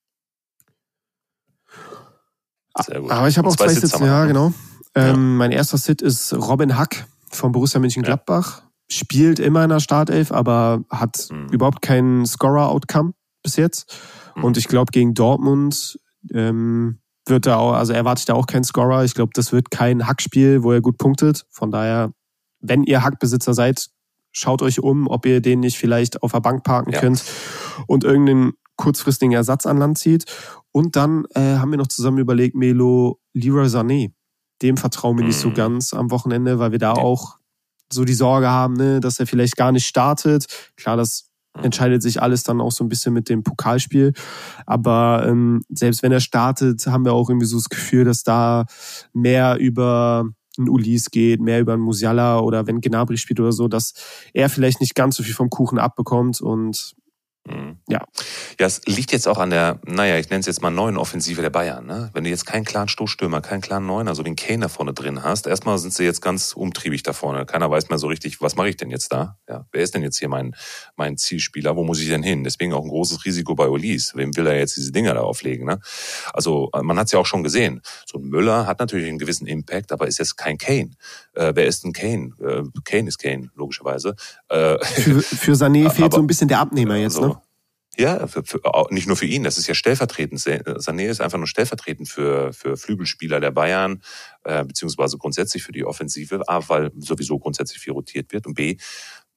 Sehr gut. Aber ich habe auch zwei, zwei Sits, ja genau. Ähm, ja. Mein erster Sit ist Robin Hack von Borussia Mönchengladbach. Ja. Spielt immer in der Startelf, aber hat mhm. überhaupt keinen Scorer-Outcome bis jetzt. Mhm. Und ich glaube, gegen Dortmund ähm, wird er auch, also erwarte ich da auch keinen Scorer. Ich glaube, das wird kein Hackspiel, wo er gut punktet. Von daher, wenn ihr Hackbesitzer seid, schaut euch um, ob ihr den nicht vielleicht auf der Bank parken ja. könnt und irgendeinen kurzfristigen Ersatz an Land zieht. Und dann äh, haben wir noch zusammen überlegt, Melo, Leroy Sané. Dem vertrauen wir mhm. nicht so ganz am Wochenende, weil wir da ja. auch so die Sorge haben, ne, dass er vielleicht gar nicht startet. Klar, das entscheidet sich alles dann auch so ein bisschen mit dem Pokalspiel. Aber ähm, selbst wenn er startet, haben wir auch irgendwie so das Gefühl, dass da mehr über ein Ulis geht, mehr über einen Musiala oder wenn Gnabry spielt oder so, dass er vielleicht nicht ganz so viel vom Kuchen abbekommt. Und Mhm. Ja. Ja, es liegt jetzt auch an der, naja, ich nenne es jetzt mal neuen Offensive der Bayern. Ne? Wenn du jetzt keinen klaren Stoßstürmer, keinen klaren Neuner, so wie einen Kane da vorne drin hast, erstmal sind sie jetzt ganz umtriebig da vorne. Keiner weiß mehr so richtig, was mache ich denn jetzt da? Ja, wer ist denn jetzt hier mein, mein Zielspieler? Wo muss ich denn hin? Deswegen auch ein großes Risiko bei Ulis. Wem will er jetzt diese Dinger da auflegen? Ne? Also man hat es ja auch schon gesehen. So ein Müller hat natürlich einen gewissen Impact, aber ist jetzt kein Kane. Äh, wer ist ein Kane? Äh, Kane ist Kane, logischerweise. Äh, für, für Sané fehlt aber so ein bisschen der Abnehmer jetzt, so, ne? Ja, für, für, nicht nur für ihn, das ist ja stellvertretend. Sané ist einfach nur stellvertretend für, für Flügelspieler der Bayern, äh, beziehungsweise grundsätzlich für die Offensive, A, weil sowieso grundsätzlich viel rotiert wird und B,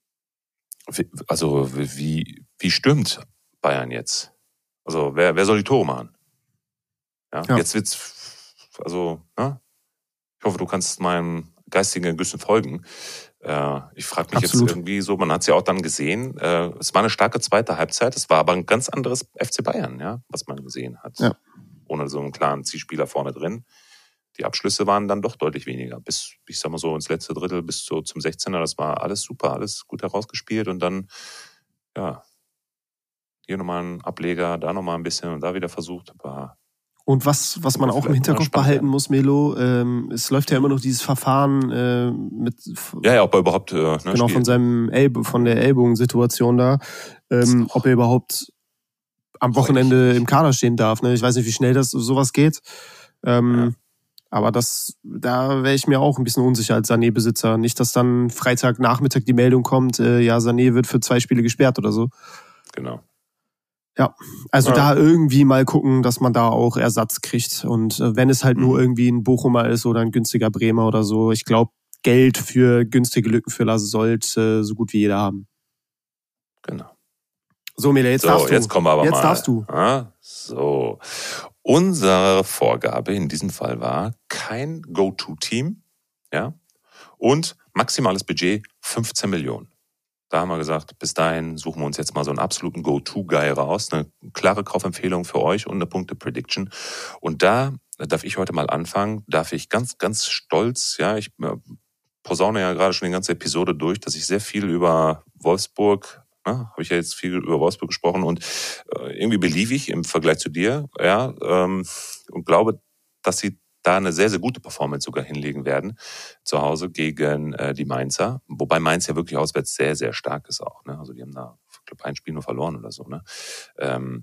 also wie, wie stürmt Bayern jetzt? Also wer, wer soll die Tore machen? Ja, ja. Jetzt wird's, also, ne? Ich hoffe, du kannst meinem geistigen Ergüssen folgen. Ich frage mich Absolut. Jetzt irgendwie so, man hat es ja auch dann gesehen, es war eine starke zweite Halbzeit, es war aber ein ganz anderes F C Bayern, ja, was man gesehen hat. Ja. Ohne so einen klaren Zielspieler vorne drin. Die Abschlüsse waren dann doch deutlich weniger. Bis, ich sag mal so, ins letzte Drittel, bis so zum sechzehner, das war alles super, alles gut herausgespielt und dann, ja, hier nochmal ein Ableger, da nochmal ein bisschen und da wieder versucht, aber... Und was, was man auch im Hinterkopf behalten muss, Melo, ähm, es läuft ja immer noch dieses Verfahren äh, mit... Ja, ja, ob er überhaupt... Äh, ne, genau, spielt. von seinem Elb- von der Ellbogensituation da, ähm, ob er überhaupt am Wochenende im Kader stehen darf. Ne? Ich weiß nicht, wie schnell das sowas geht. Ähm, ja. Aber das, da wäre ich mir auch ein bisschen unsicher als Sané-Besitzer. Nicht, dass dann Freitagnachmittag die Meldung kommt, äh, ja, Sané wird für zwei Spiele gesperrt oder so. Genau. Ja, also ja. Da irgendwie mal gucken, dass man da auch Ersatz kriegt. Und äh, wenn es halt mhm. nur irgendwie ein Bochumer ist oder ein günstiger Bremer oder so, ich glaube, Geld für günstige Lückenfüller sollte so gut wie jeder haben. Genau. So, Mele, jetzt so, darfst du. Jetzt kommen wir aber jetzt mal. darfst du. Ah, so. Unsere Vorgabe in diesem Fall war kein Go-To-Team, ja, und maximales Budget fünfzehn Millionen. Da haben wir gesagt, bis dahin suchen wir uns jetzt mal so einen absoluten Go-To-Guy raus, eine klare Kaufempfehlung für euch und eine Punkte-Prediction. Und da darf ich heute mal anfangen, darf ich ganz, ganz stolz, ja, ich posaune ja gerade schon die ganze Episode durch, dass ich sehr viel über Wolfsburg, ne, habe ich ja jetzt viel über Wolfsburg gesprochen und äh, irgendwie believe ich im Vergleich zu dir, ja, ähm, und glaube, dass sie da eine sehr, sehr gute Performance sogar hinlegen werden zu Hause gegen äh, die Mainzer. Wobei Mainz ja wirklich auswärts sehr, sehr stark ist auch. Ne? Also die haben da, ich glaube, ein Spiel nur verloren oder so. Ne? Ähm,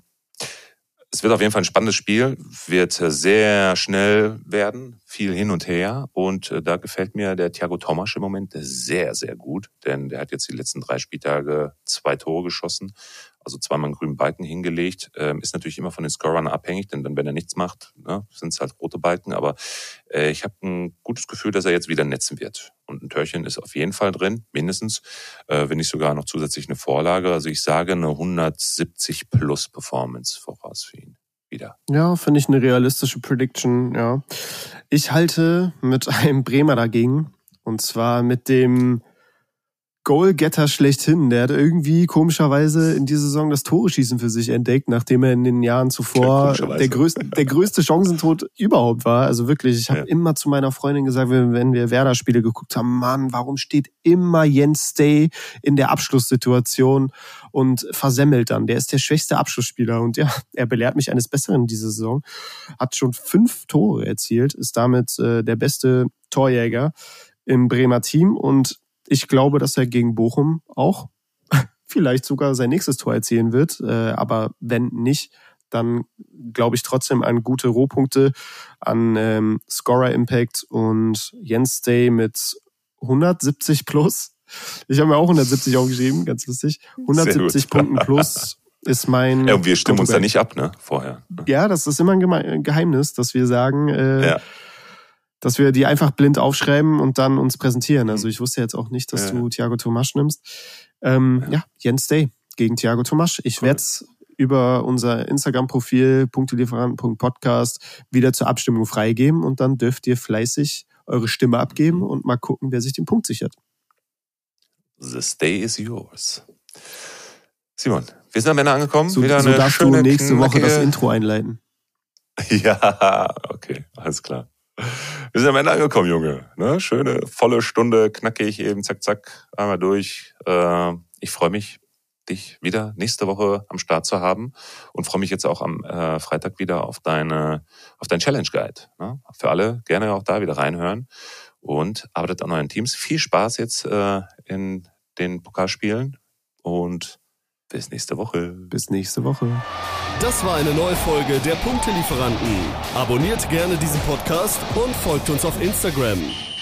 es wird auf jeden Fall ein spannendes Spiel, wird sehr schnell werden, viel hin und her. Und äh, da gefällt mir der Thiago Tomasch im Moment sehr, sehr gut. Denn der hat jetzt die letzten drei Spieltage zwei Tore geschossen. Also zweimal einen grünen Balken hingelegt, ähm, ist natürlich immer von den Scorern abhängig, denn dann, wenn er nichts macht, ne, sind es halt rote Balken. Aber äh, ich habe ein gutes Gefühl, dass er jetzt wieder netzen wird. Und ein Törchen ist auf jeden Fall drin, mindestens, äh, wenn nicht sogar noch zusätzlich eine Vorlage. Also ich sage eine hundertsiebzig plus Performance voraus für ihn. Wieder. Ja, finde ich eine realistische Prediction, ja. Ich halte mit einem Bremer dagegen, und zwar mit dem Goalgetter schlechthin. Der hat irgendwie komischerweise in dieser Saison das Tore-Schießen für sich entdeckt, nachdem er in den Jahren zuvor der größte, der größte Chancentod überhaupt war. Also wirklich, ich habe ja. immer zu meiner Freundin gesagt, wenn wir Werder-Spiele geguckt haben, Mann, warum steht immer Jens Stay in der Abschlusssituation und versemmelt dann? Der ist der schwächste Abschlussspieler und ja, er belehrt mich eines Besseren diese Saison. Hat schon fünf Tore erzielt, ist damit äh, der beste Torjäger im Bremer Team und ich glaube, dass er gegen Bochum auch vielleicht sogar sein nächstes Tor erzielen wird. Aber wenn nicht, dann glaube ich trotzdem an gute Rohpunkte, an ähm, Scorer-Impact und Jens Stay mit hundertsiebzig plus. Ich habe mir auch hundertsiebzig aufgeschrieben, ganz lustig. hundertsiebzig Punkten plus ist mein... Ja, und wir stimmen uns da nicht ab, ne, vorher. Ja, das ist immer ein Geheimnis, dass wir sagen... Äh, ja. dass wir die einfach blind aufschreiben und dann uns präsentieren. Also ich wusste jetzt auch nicht, dass ja. du Thiago Tomasch nimmst. Ähm, ja. ja, Jens Stay gegen Thiago Tomasch. Ich cool. werde es über unser Instagram-Profil punktelieferanten punkt podcast wieder zur Abstimmung freigeben und dann dürft ihr fleißig eure Stimme abgeben und mal gucken, wer sich den Punkt sichert. The Stay is yours. Simon, wir sind am Ende angekommen. So, wieder so eine darfst schöne, du nächste Woche knackige... das Intro einleiten. Ja, okay, alles klar. Wir sind am Ende angekommen, Junge. Ne? Schöne, volle Stunde, knackig, eben zack, zack, einmal durch. Äh, ich freue mich. dich wieder nächste Woche am Start zu haben und freue mich jetzt auch am äh, Freitag wieder auf deine auf dein Challenge Guide. Ne? Für alle gerne auch da wieder reinhören und arbeitet an euren Teams. Viel Spaß jetzt äh, in den Pokalspielen und bis nächste Woche. Bis nächste Woche. Das war eine neue Folge der Punktelieferanten. Abonniert gerne diesen Podcast und folgt uns auf Instagram.